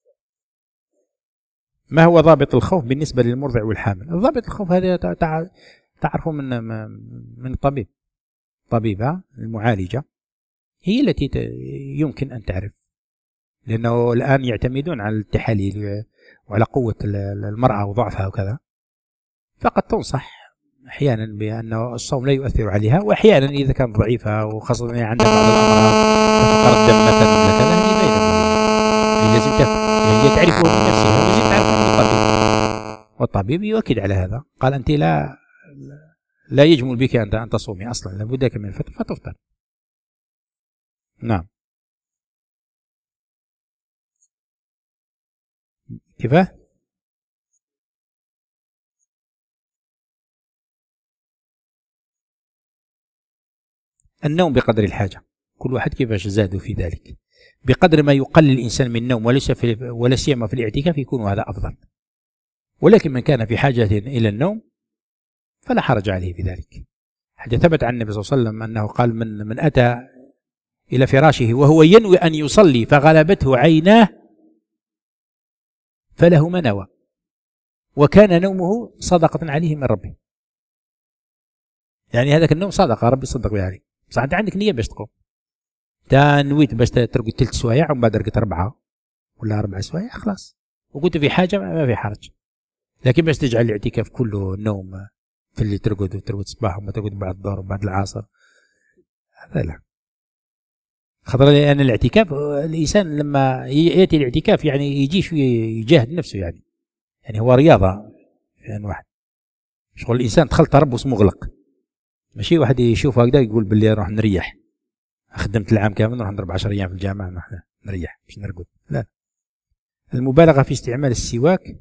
ما هو ضابط الخوف بالنسبة للمرضع والحامل؟ ضابط الخوف هذا تعرفه من من الطبيب، طبيبة المعالجة هي التي يمكن أن تعرف، لأنه الآن يعتمدون على التحاليل وعلى قوة المرأة وضعفها وكذا، فقد تنصح أحيانا بأن الصوم لا يؤثر عليها، وأحيانا إذا كانت ضعيفة وخاصة عندها بعض الأمراض كفقر الدم مثلا ولا كذا، هذه بينهم لازم تفعل، يعني هي تعرفه من نفسها ولازم تعرفه من الطبيب، والطبيب يؤكد على هذا، قال أنت لا لا يجمل بك أن أن تصومي أصلا، لابد لك من الفطر فتفطر. نعم. كيف؟ النوم بقدر الحاجة، كل واحد كيفاش زادوا في ذلك، بقدر ما يقلل الإنسان من النوم وليس في ولا سيما في الاعتكاف يكون هذا أفضل، ولكن من كان في حاجة إلى النوم فلا حرج عليه في ذلك. حتى ثبت عن النبي صلى الله عليه وسلم أنه قال من من أتى إلى فراشه وهو ينوي أن يصلي فغلبته عيناه فله ما نوى، وكان نومه صدقة عليه من ربه. يعني هذاك النوم صدقة ربي صدق به عليه، بس أنت عندك نية باش تقوم، تا نويت باش ترقد ثلث سوايع ومن بعد رقدت أربعة ولا أربع سوايع خلاص، وكنت في حاجة ما في حرج. لكن باش تجعل الاعتكاف كله نوم في اللي ترقد وترقد الصباح وما ترقد بعد الظهر وبعد العصر، هذا لا. خاطر لأن الاعتكاف الإنسان لما يأتي الاعتكاف يعني يجي شوية يجاهد نفسه، يعني يعني هو رياضة يعني واحد شغل الإنسان دخل تربص مغلق، ماشي واحد يشوف هكذا يقول باللي نروح نريح، خدمت العام كامل نروح نضرب عشر أيام في الجامعة نروح نريح باش نرقد، لا. المبالغة في استعمال السواك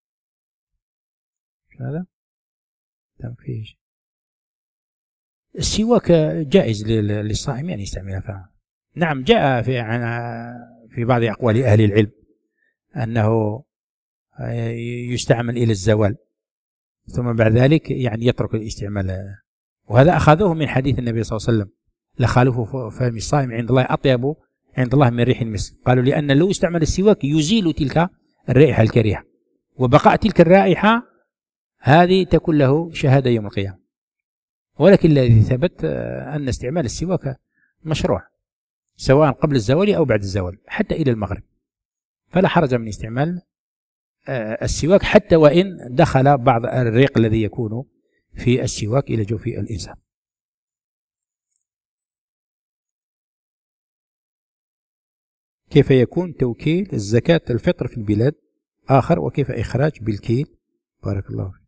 هذا فيش. السواك جائز للصائم يعني يستعملها فعلا. نعم جاء في في بعض أقوال أهل العلم أنه يستعمل إلى الزوال ثم بعد ذلك يعني يترك الاستعمال، وهذا أخذوه من حديث النبي صلى الله عليه وسلم لخالف فم الصائم عند الله أطيب عند الله من ريح المسك، قالوا لأن لو استعمل السواك يزيل تلك الرائحة الكريهة، وبقاء تلك الرائحة هذه تكون له شهادة يوم القيامة. ولكن الذي ثبت أن استعمال السواك مشروع سواء قبل الزوال أو بعد الزوال حتى إلى المغرب، فلا حرج من استعمال السواك حتى وإن دخل بعض الريق الذي يكون في السواك إلى جوف الإنسان. كيف يكون توكيل الزكاة الفطر في البلاد آخر، وكيف إخراج بالكيل؟ بارك الله فيك.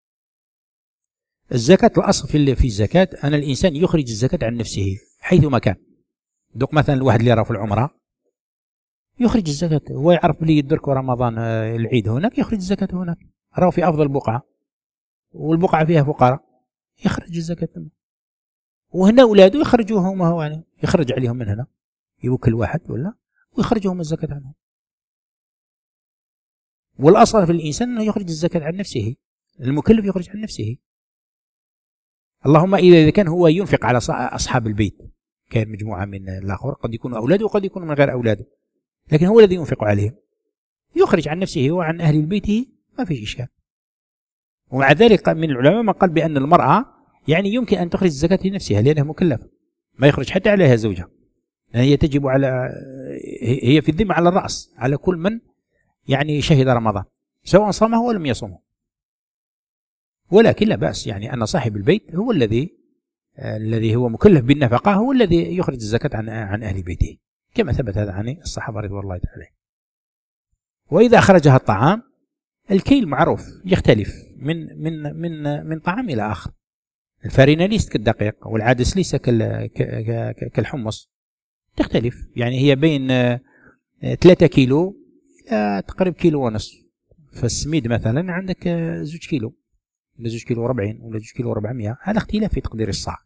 الزكاة الأصل في في الزكاة أن الإنسان يخرج الزكاة عن نفسه حيثما كان. دوك مثلا الواحد اللي راه في العمرة يخرج الزكاة، هو يعرف بلي يدرك رمضان العيد هناك يخرج الزكاة هناك، راه في أفضل بقعة والبقعة فيها فقراء يخرج الزكاة. وهنا أولاده يخرجوهم، هو يعني يخرج عليهم من هنا، يوكل واحد ولا ويخرجهم الزكاة عنهم. والأصل في الإنسان أنه يخرج الزكاة عن نفسه، المكلف يخرج عن نفسه، اللهم إذا كان هو ينفق على أصحاب البيت، كان مجموعة من الآخر قد يكونوا أولاده وقد يكونوا من غير أولاده، لكن هو الذي ينفق عليهم يخرج عن نفسه وعن أهل بيته ما فيش إشكال. ومع ذلك من العلماء من قال بأن المرأة يعني يمكن أن تخرج الزكاة لنفسها لأنها مكلفة، ما يخرج حتى عليها زوجها، لأن هي تجب على هي في الذمة على الرأس على كل من يعني شهد رمضان سواء صامه ولم يصومه. ولكن لا بأس يعني أن صاحب البيت هو الذي الذي هو مكلف بالنفقة هو الذي يخرج الزكاة عن عن أهل بيته، كما ثبت هذا عن الصحابة رضوان الله تعالى. وإذا أخرجها الطعام الكيل معروف يختلف من من من من طعام إلى آخر. الفارينة ليست كالدقيق والعدس ليس كالحمص، تختلف يعني هي بين ثلاثة كيلو إلى تقريبا كيلو ونصف. فالسميد مثلا عندك زوج كيلو ولا زوج كيلو وربعين ولا زوج كيلو وربعمية، هذا اختلاف في تقدير الصاع.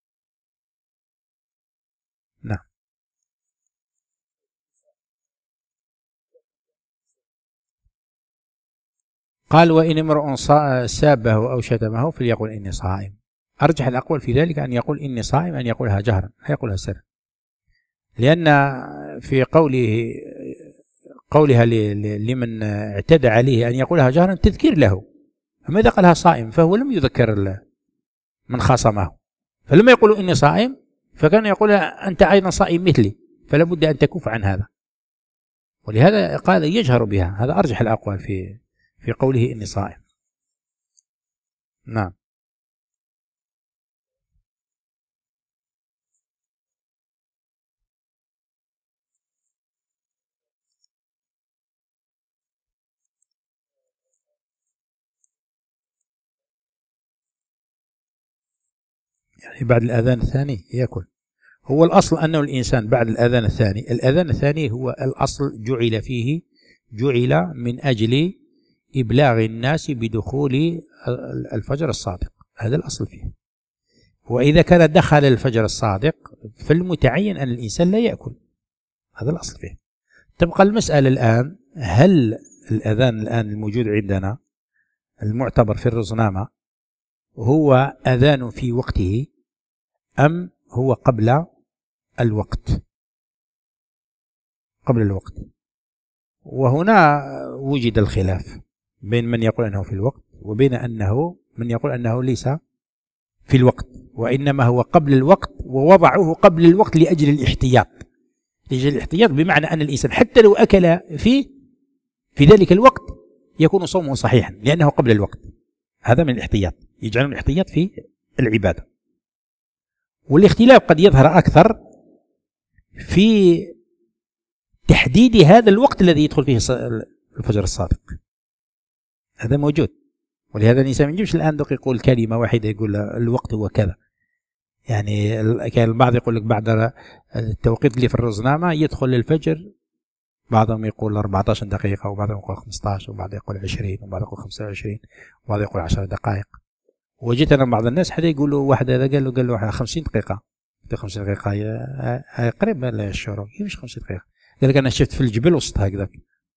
نعم. قال وإن امرؤ سابه أو شتمه فليقل إني صائم. أرجح الأقوال في ذلك أن يقول إني صائم أن يقولها جهرا لا يقولها سرا، لأن في قوله قولها لمن اعتدى عليه أن يقولها جهرا تذكير له، أما إذا قالها صائم فهو لم يذكر من خاصمه، فلما يقول إني صائم فكان يقول أنت أيضا صائم مثلي، فلا بد أن تكف عن هذا، ولهذا قال يجهر بها. هذا أرجح الأقوال في في قوله إني صائم. نعم. يعني بعد الأذان الثاني يأكل. هو الأصل أنه الإنسان بعد الأذان الثاني، الأذان الثاني هو الأصل جعل فيه، جعل من أجل إبلاغ الناس بدخول الفجر الصادق، هذا الأصل فيه. وإذا كان دخل الفجر الصادق فالمتعين أن الإنسان لا يأكل، هذا الأصل فيه. تبقى المسألة الآن، هل الأذان الآن الموجود عندنا المعتبر في الرزنامة هو أذان في وقته أم هو قبل الوقت؟ قبل الوقت. وهنا وجد الخلاف بين من يقول أنه في الوقت وبين أنه من يقول أنه ليس في الوقت، وإنما هو قبل الوقت، ووضعوه قبل الوقت لأجل الاحتياط. لأجل الاحتياط بمعنى أن الإنسان حتى لو أكل فيه في ذلك الوقت يكون صومه صحيحا لأنه قبل الوقت. هذا من الاحتياط، يجعلون الاحتياط في العبادة. والاختلاف قد يظهر أكثر في تحديد هذا الوقت الذي يدخل فيه الفجر الصادق، هذا موجود. ولهذا الإنسان ما يجيبش الآن دق يقول كلمة واحدة يقول الوقت هو كذا. يعني كان البعض يقول لك بعد التوقيت اللي في الرزنامة يدخل الفجر، بعضهم يقول أربعة عشر دقيقة، وبعضهم يقول خمسة عشر، وبعضهم يقول عشرين، وبعضهم يقول خمسة وعشرين، وبعضهم يقول عشر دقائق. وجيت أنا بعض الناس حتى يقولوا واحد هذا قال له قال له خمسين دقيقة، خمسين دقيقة هي قريب من الشروق، مش خمسين دقيقة. قال لك أنا شفت في الجبل وسط هكذاك،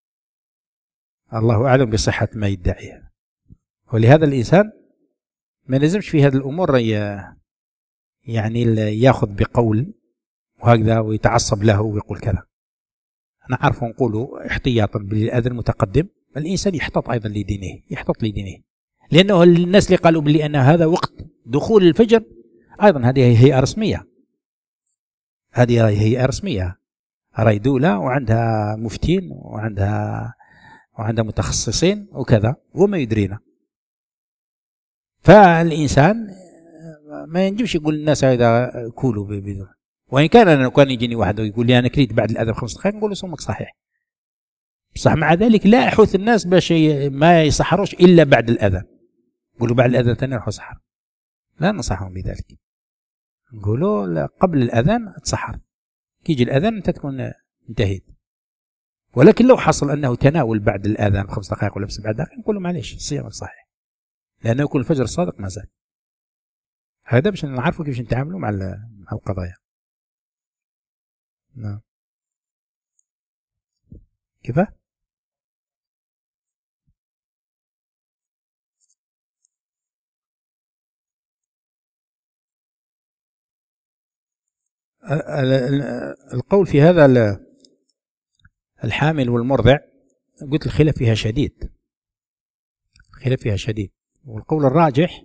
الله أعلم بصحة ما يدعيه. ولهذا الإنسان ما لازمش في هذه الأمور يعني يأخذ بقول وهكذا ويتعصب له ويقول كذا. أنا عارف نقوله احتياطا بالأذان المتقدم، الإنسان يحتاط أيضا لدينه، يحتاط لدينه، لأنه الناس اللي قالوا بلي أن هذا وقت دخول الفجر أيضا هذه هيئة رسمية، هذه هيئة رسمية، راي دولة وعندها مفتين وعندها وعندها متخصصين وكذا وما يدرينا. فالإنسان ما ينجمش يقول للناس هذا كولوا بدون. وإن كان أنا كان يجيني واحد ويقول لي أنا كليت بعد الأذان بخمس دقائق نقول له صومك صحيح، بصح مع ذلك لا أحث الناس باش ما يسحروش إلا بعد الأذان. نقولوا بعد الأذان ثاني روحوا سحر، لا ننصحهم بذلك، نقولوا قبل الأذان تسحر، كي يجي الأذان أنت تكون انتهيت. ولكن لو حصل أنه تناول بعد الأذان بخمس دقائق ولا بسبع دقائق نقول له معليش صيامك صحيح، لأنه يكون الفجر الصادق ما زال. هذا باش نعرفوا كيفاش نتعاملوا مع مع القضايا. نعم. كيف؟ القول في هذا الحامل والمرضع قلت الخلاف فيها شديد، الخلاف فيها شديد. والقول الراجح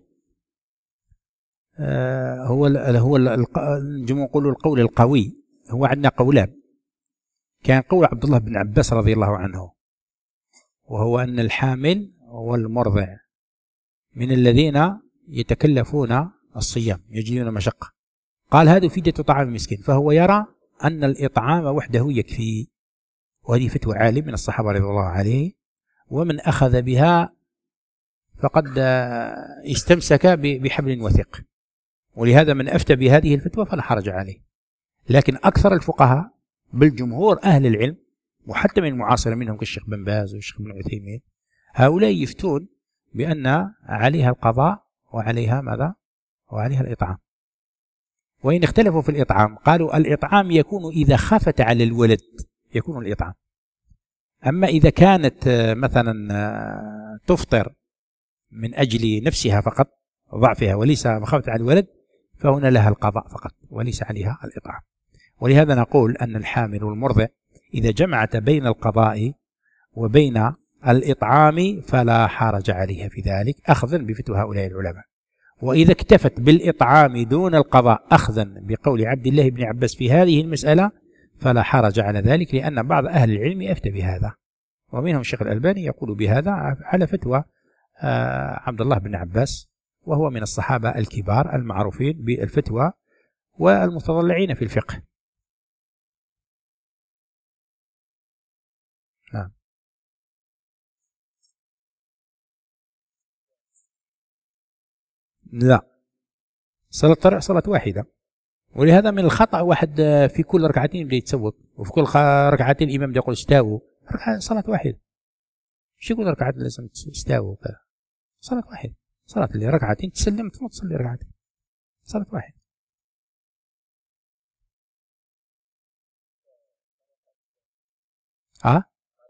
هو ال هو الجمهور يقولوا القول القوي. هو عندنا قولان، كان قول عبد الله بن عباس رضي الله عنه، وهو أن الحامل والمرضع من الذين يتكلفون الصيام يجدون مشقة، قال هذا فدية طعام المسكين، فهو يرى أن الإطعام وحده يكفي. وهذه فتوى عالم من الصحابة رضي الله عليه، ومن أخذ بها فقد استمسك بحبل وثيق. ولهذا من أفتى بهذه الفتوى فلا حرج عليه. لكن أكثر الفقهاء بالجمهور أهل العلم، وحتى من المعاصرين منهم كالشيخ بن باز والشيخ بن عثيمين، هؤلاء يفتون بأن عليها القضاء وعليها ماذا؟ وعليها الإطعام. وإن اختلفوا في الإطعام قالوا الإطعام يكون إذا خفت على الولد يكون الإطعام، أما إذا كانت مثلا تفطر من أجل نفسها فقط ضعفها وليس مخافة على الولد فهنا لها القضاء فقط وليس عليها الإطعام. ولهذا نقول أن الحامل والمرضع إذا جمعت بين القضاء وبين الإطعام فلا حرج عليها في ذلك، أخذا بفتوى هؤلاء العلماء. وإذا اكتفت بالإطعام دون القضاء أخذا بقول عبد الله بن عباس في هذه المسألة فلا حرج على ذلك، لأن بعض أهل العلم أفتى بهذا، ومنهم الشيخ الألباني يقول بهذا على فتوى عبد الله بن عباس، وهو من الصحابة الكبار المعروفين بالفتوى والمتضلعين في الفقه. نعم. لا صلاة التراويح صلاة واحدة، ولهذا من الخطأ واحد في كل ركعتين يبدا يتسوق، وفي كل ركعتين الإمام بدا يقول استاووا. ركعة صلاة واحدة، شو يقول ركعتين لازم استاووا؟ صلاة واحدة، صلاة اللي ركعتين تسلم ثم تصلي ركعتين، صلاة واحدة. ها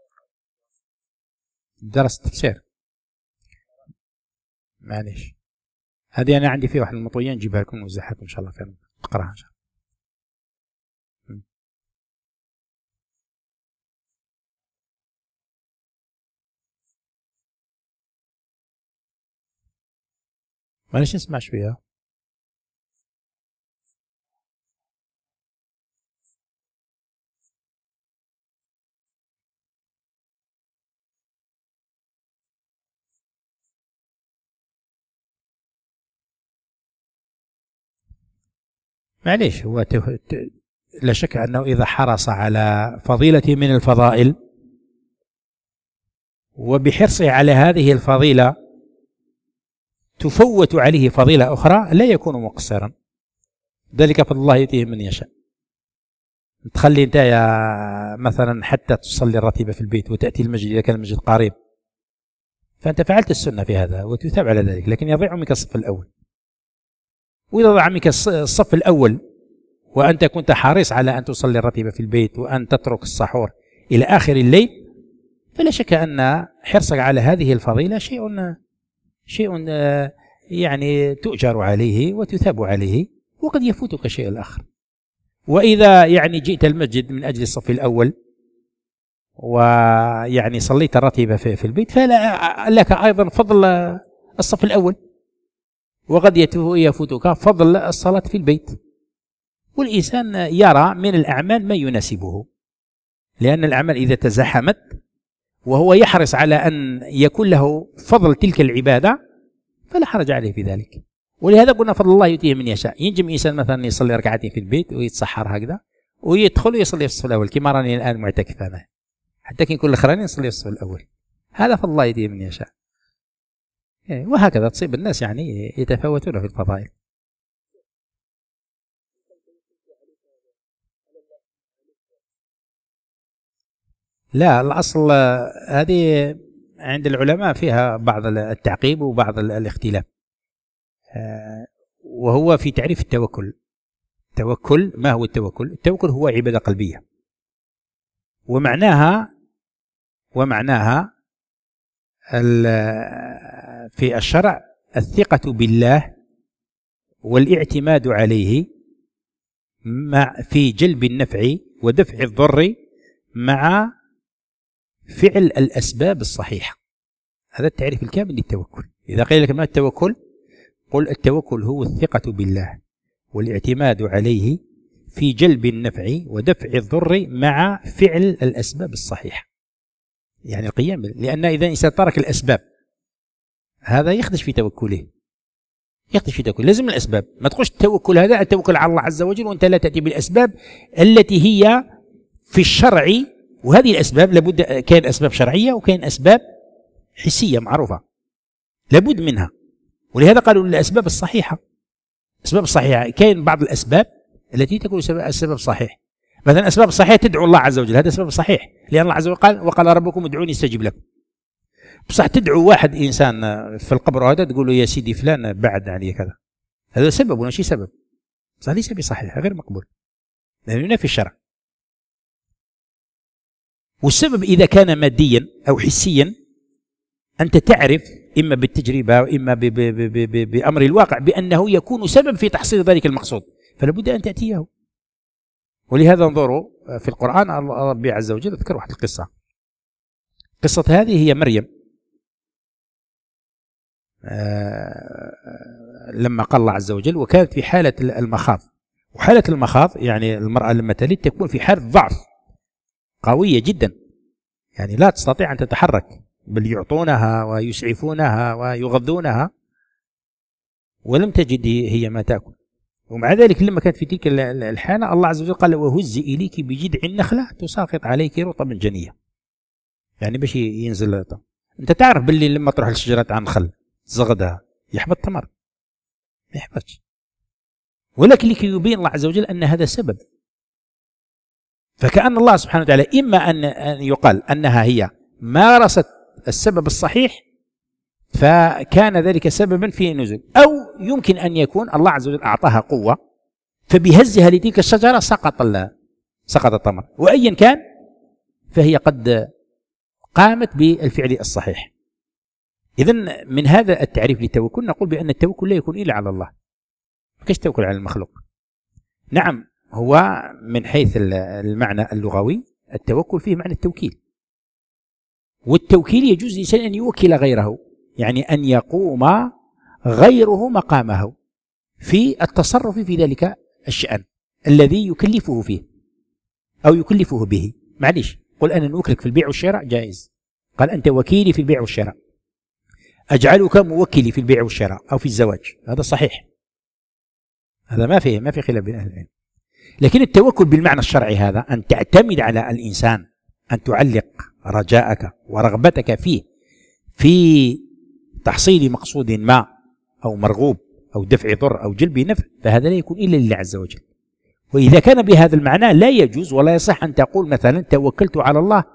درس تفسير معليش، هذه أنا عندي فيها واحد المطوية نجيبها لكم نوزعها لكم إن شاء الله، فعلا تقراها إن شاء الله. معليش نسمع شوية. معليش هو لا شك أنه إذا حرص على فضيلة من الفضائل وبحرصه على هذه الفضيلة تفوت عليه فضيلة أخرى لا يكون مقصرا، ذلك فضل الله يؤتيه من يشاء. تخلي أنت يا مثلا حتى تصلي الراتبة في البيت وتأتي المسجد إذا كان المسجد قريب، فأنت فعلت السنة في هذا وتثاب على ذلك، لكن يضيع منك الصف الأول. وإذا ضاع منك الصف الأول وأنت كنت حريص على أن تصلي الراتبة في البيت وأن تترك السحور إلى آخر الليل، فلا شك أن حرصك على هذه الفضيلة شيء شيء يعني تؤجر عليه وتثاب عليه، وقد يفوتك شيء الآخر. وإذا يعني جئت المسجد من أجل الصف الأول ويعني صليت الراتبة في البيت فلا لك أيضا فضل الصف الأول، وقد يفوتك فضل الصلاة في البيت. والإنسان يرى من الأعمال ما يناسبه، لأن الأعمال إذا تزاحمت وهو يحرص على أن يكون له فضل تلك العبادة فلا حرج عليه في ذلك. ولهذا قلنا فضل الله يؤتيه من يشاء. ينجم إنسان مثلا يصلي ركعتين في البيت ويتسحر هكذا ويدخل ويصلي في الصف الأول، كما راني الآن معتكف أنا، حتى كي نكون الأخراني نصلي في الصف الأول. هذا فضل الله يؤتيه من يشاء. وهكذا تصيب الناس يعني يتفاوتون في الفضائل. لا، الأصل هذه عند العلماء فيها بعض التعقيب وبعض الاختلاف، وهو في تعريف التوكل. التوكل ما هو التوكل؟ التوكل هو عبادة قلبية، ومعناها ومعناها في الشرع الثقة بالله والاعتماد عليه مع في جلب النفع ودفع الضر مع فعل الأسباب الصحيحة. هذا التعريف الكامل للتوكل. إذا قيل لك ما التوكل؟ قل التوكل هو الثقة بالله والاعتماد عليه في جلب النفع ودفع الضر مع فعل الأسباب الصحيحة، يعني القيام. لأن إذا إنسان ترك الأسباب هذا يخدش في توكله، يخدش في توكله. لازم الأسباب، ما تقولش التوكل هذا التوكل على الله عز وجل وأنت لا تأتي بالأسباب التي هي في الشرع. وهذه الأسباب لابد، كان أسباب شرعية وكان أسباب حسية معروفة لابد منها. ولهذا قالوا الأسباب الصحيحة. الأسباب الصحيحة كاين بعض الأسباب التي تكون السبب صحيح. مثلا الأسباب الصحيحة تدعو الله عز وجل، هذا سبب صحيح، لأن الله عز وجل قال وقال ربكم ادعوني استجب لكم. بصح تدعو واحد إنسان في القبر هذا تقول له يا سيدي فلان بعد علي كذا، هذا سبب ولا شيء سبب، صح ليس بصحيح، غير مقبول لأنه ينافي الشرع. والسبب إذا كان ماديا أو حسيا أنت تعرف إما بالتجربة وإما بأمر الواقع بأنه يكون سبب في تحصيل ذلك المقصود، فلا بد أن تأتيه. ولهذا انظروا في القرآن ربي عز وجل ذكر واحد القصة. قصة هذه هي مريم لما قال الله عز وجل وكانت في حالة المخاض. وحالة المخاض يعني المرأة لما تلد تكون في حالة ضعف قوية جدا، يعني لا تستطيع أن تتحرك، بل يعطونها ويسعفونها ويغذونها ولم تجد هي ما تأكل. ومع ذلك لما كانت في تلك الحالة الله عز وجل قال وهزي إليك بجذع النخلة تساقط عليك رطبا جنيا، يعني باش ينزل الرطب. أنت تعرف باللي لما تروح للشجرة عن الخل تزغدها يحبط التمر، ما يحبطش. ولكن لكي يبين الله عز وجل أن هذا سبب. فكأن الله سبحانه وتعالى إما أن يقال أنها هي مارست السبب الصحيح فكان ذلك سببا في النزول، أو يمكن أن يكون الله عز وجل أعطاها قوة فبهزها لتلك الشجرة سقط سقط التمر. وأيا كان فهي قد قامت بالفعل الصحيح. إذن من هذا التعريف للتوكل نقول بأن التوكل لا يكون إلا على الله، ما كاينش توكل على المخلوق. نعم هو من حيث المعنى اللغوي التوكل فيه معنى التوكيل، والتوكيل يجوز للإنسان أن يوكل غيره، يعني أن يقوم غيره مقامه في التصرف في ذلك الشأن الذي يكلفه فيه أو يكلفه به. معليش قل أنا نوكلك في البيع والشراء جائز، قال أنت وكيلي في البيع والشراء، أجعلك موكلي في البيع والشراء أو في الزواج، هذا صحيح، هذا ما فيه ما في خلاف بين أهل العلم. لكن التوكل بالمعنى الشرعي هذا أن تعتمد على الإنسان، أن تعلق رجاءك ورغبتك فيه في تحصيل مقصود ما أو مرغوب أو دفع ضر أو جلب نفع، فهذا لا يكون إلا لله عز وجل. وإذا كان بهذا المعنى لا يجوز ولا يصح أن تقول مثلا توكلت على الله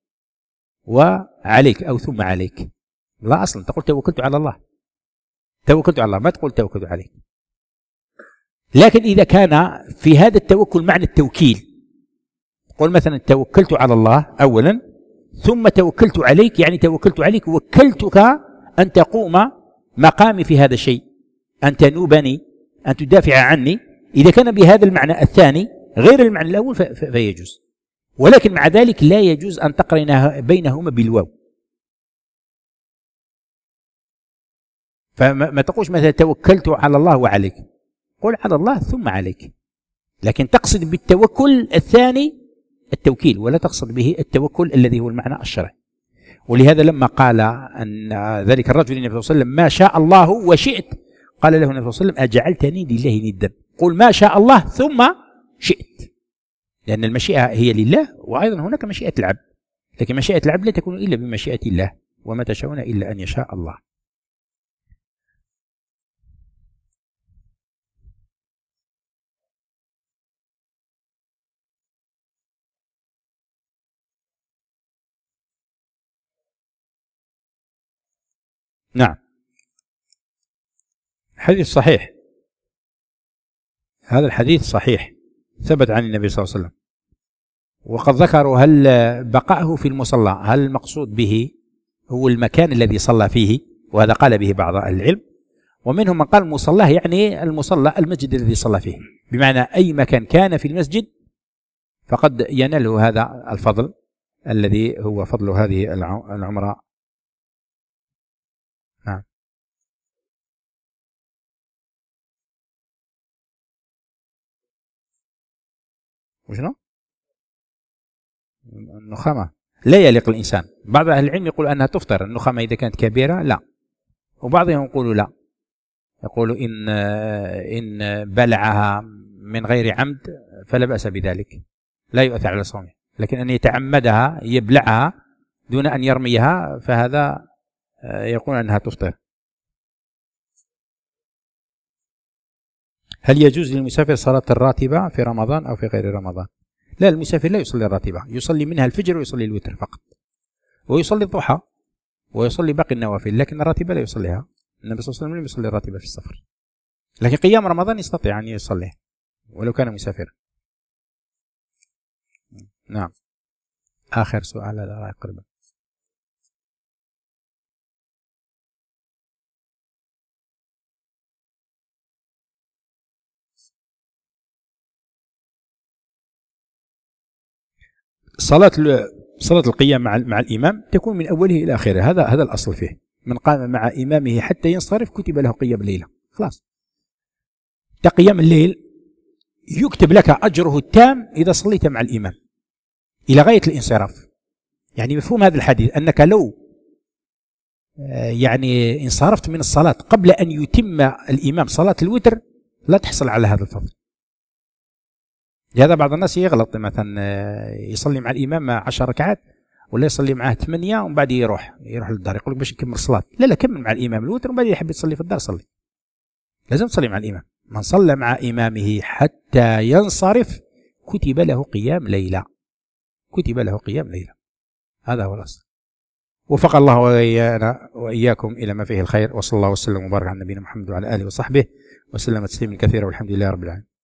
وعليك أو ثم عليك، لا، أصلا تقول توكلت على الله، توكلت على الله، ما تقول توكلت عليك. لكن إذا كان في هذا التوكل معنى التوكيل، قل مثلا توكلت على الله أولا ثم توكلت عليك، يعني توكلت عليك وكلتك أن تقوم مقامي في هذا الشيء، أن تنوبني، أن تدافع عني. إذا كان بهذا المعنى الثاني غير المعنى الأول فيجوز، ولكن مع ذلك لا يجوز أن تقرن بينهما بالواو. فما تقولش مثلا توكلت على الله وعليك، قل على الله ثم عليك، لكن تقصد بالتوكل الثاني التوكيل ولا تقصد به التوكل الذي هو المعنى الشرعي. ولهذا لما قال أن ذلك الرجل للنبي صلى الله عليه وسلم ما شاء الله وشئت، قال له النبي صلى الله عليه وسلم أجعلتني لله ندا، قل ما شاء الله ثم شئت، لأن المشيئة هي لله، وأيضا هناك مشيئة العبد، لكن مشيئة العبد لا تكون إلا بمشيئة الله، وما تشاءون إلا أن يشاء الله. نعم حديث صحيح، هذا الحديث صحيح ثبت عن النبي صلى الله عليه وسلم، وقد ذكروا هل بقاءه في المصلى هل المقصود به هو المكان الذي صلى فيه، وهذا قال به بعض أهل العلم، ومنهم من قال مصلاه يعني المصلى المسجد الذي صلى فيه، بمعنى أي مكان كان في المسجد فقد يناله هذا الفضل الذي هو فضل هذه العمرة. نعم وشنو؟ النخامة لا يليق الإنسان، بعض أهل العلم يقول أنها تفطر النخامة إذا كانت كبيرة، لا، وبعضهم يقولوا لا، يقولوا إن إن بلعها من غير عمد فلا بأس بذلك، لا يؤثر على صومه، لكن أن يتعمدها يبلعها دون أن يرميها فهذا يقول أنها تفطر. هل يجوز للمسافر صلاة الراتبة في رمضان أو في غير رمضان؟ لا، المسافر لا يصلي الراتبة، يصلي منها الفجر ويصلي الوتر فقط، ويصلي الضحى ويصلي باقي النوافل، لكن الراتبة لا يصليها. النبي صلى الله عليه وسلم لم يصلي الراتبة في السفر، لكن قيام رمضان يستطيع أن يصليه ولو كان مسافر. نعم آخر سؤال هذا قريبا. صلاة صلاة القيام مع مع الإمام تكون من أوله إلى آخره، هذا هذا الأصل فيه، من قام مع إمامه حتى ينصرف كتب له قيام الليلة، خلاص. قيام الليل يكتب لك أجره التام إذا صليت مع الإمام إلى غاية الانصراف. يعني مفهوم هذا الحديث أنك لو يعني انصرفت من الصلاة قبل أن يتم الإمام صلاة الوتر لا تحصل على هذا الفضل. لهذا بعض الناس يغلط، مثلا يصلي مع الإمام عشر ركعات ولا يصلي معاه ثمانية ومن بعد يروح يروح للدار، يقول لك باش يكمل الصلاة، لا لا كمل مع الإمام الوتر ومن بعد يحب يصلي في الدار صلي، لازم تصلي مع الإمام، من صلى مع إمامه حتى ينصرف كتب له قيام ليلة، كتب له قيام ليلة. هذا هو الأصل. وفق الله وإيانا وإياكم إلى ما فيه الخير، وصلى الله وسلم وبارك على نبينا محمد وعلى آله وصحبه وسلم تسليما كثيرا، والحمد لله رب العالمين.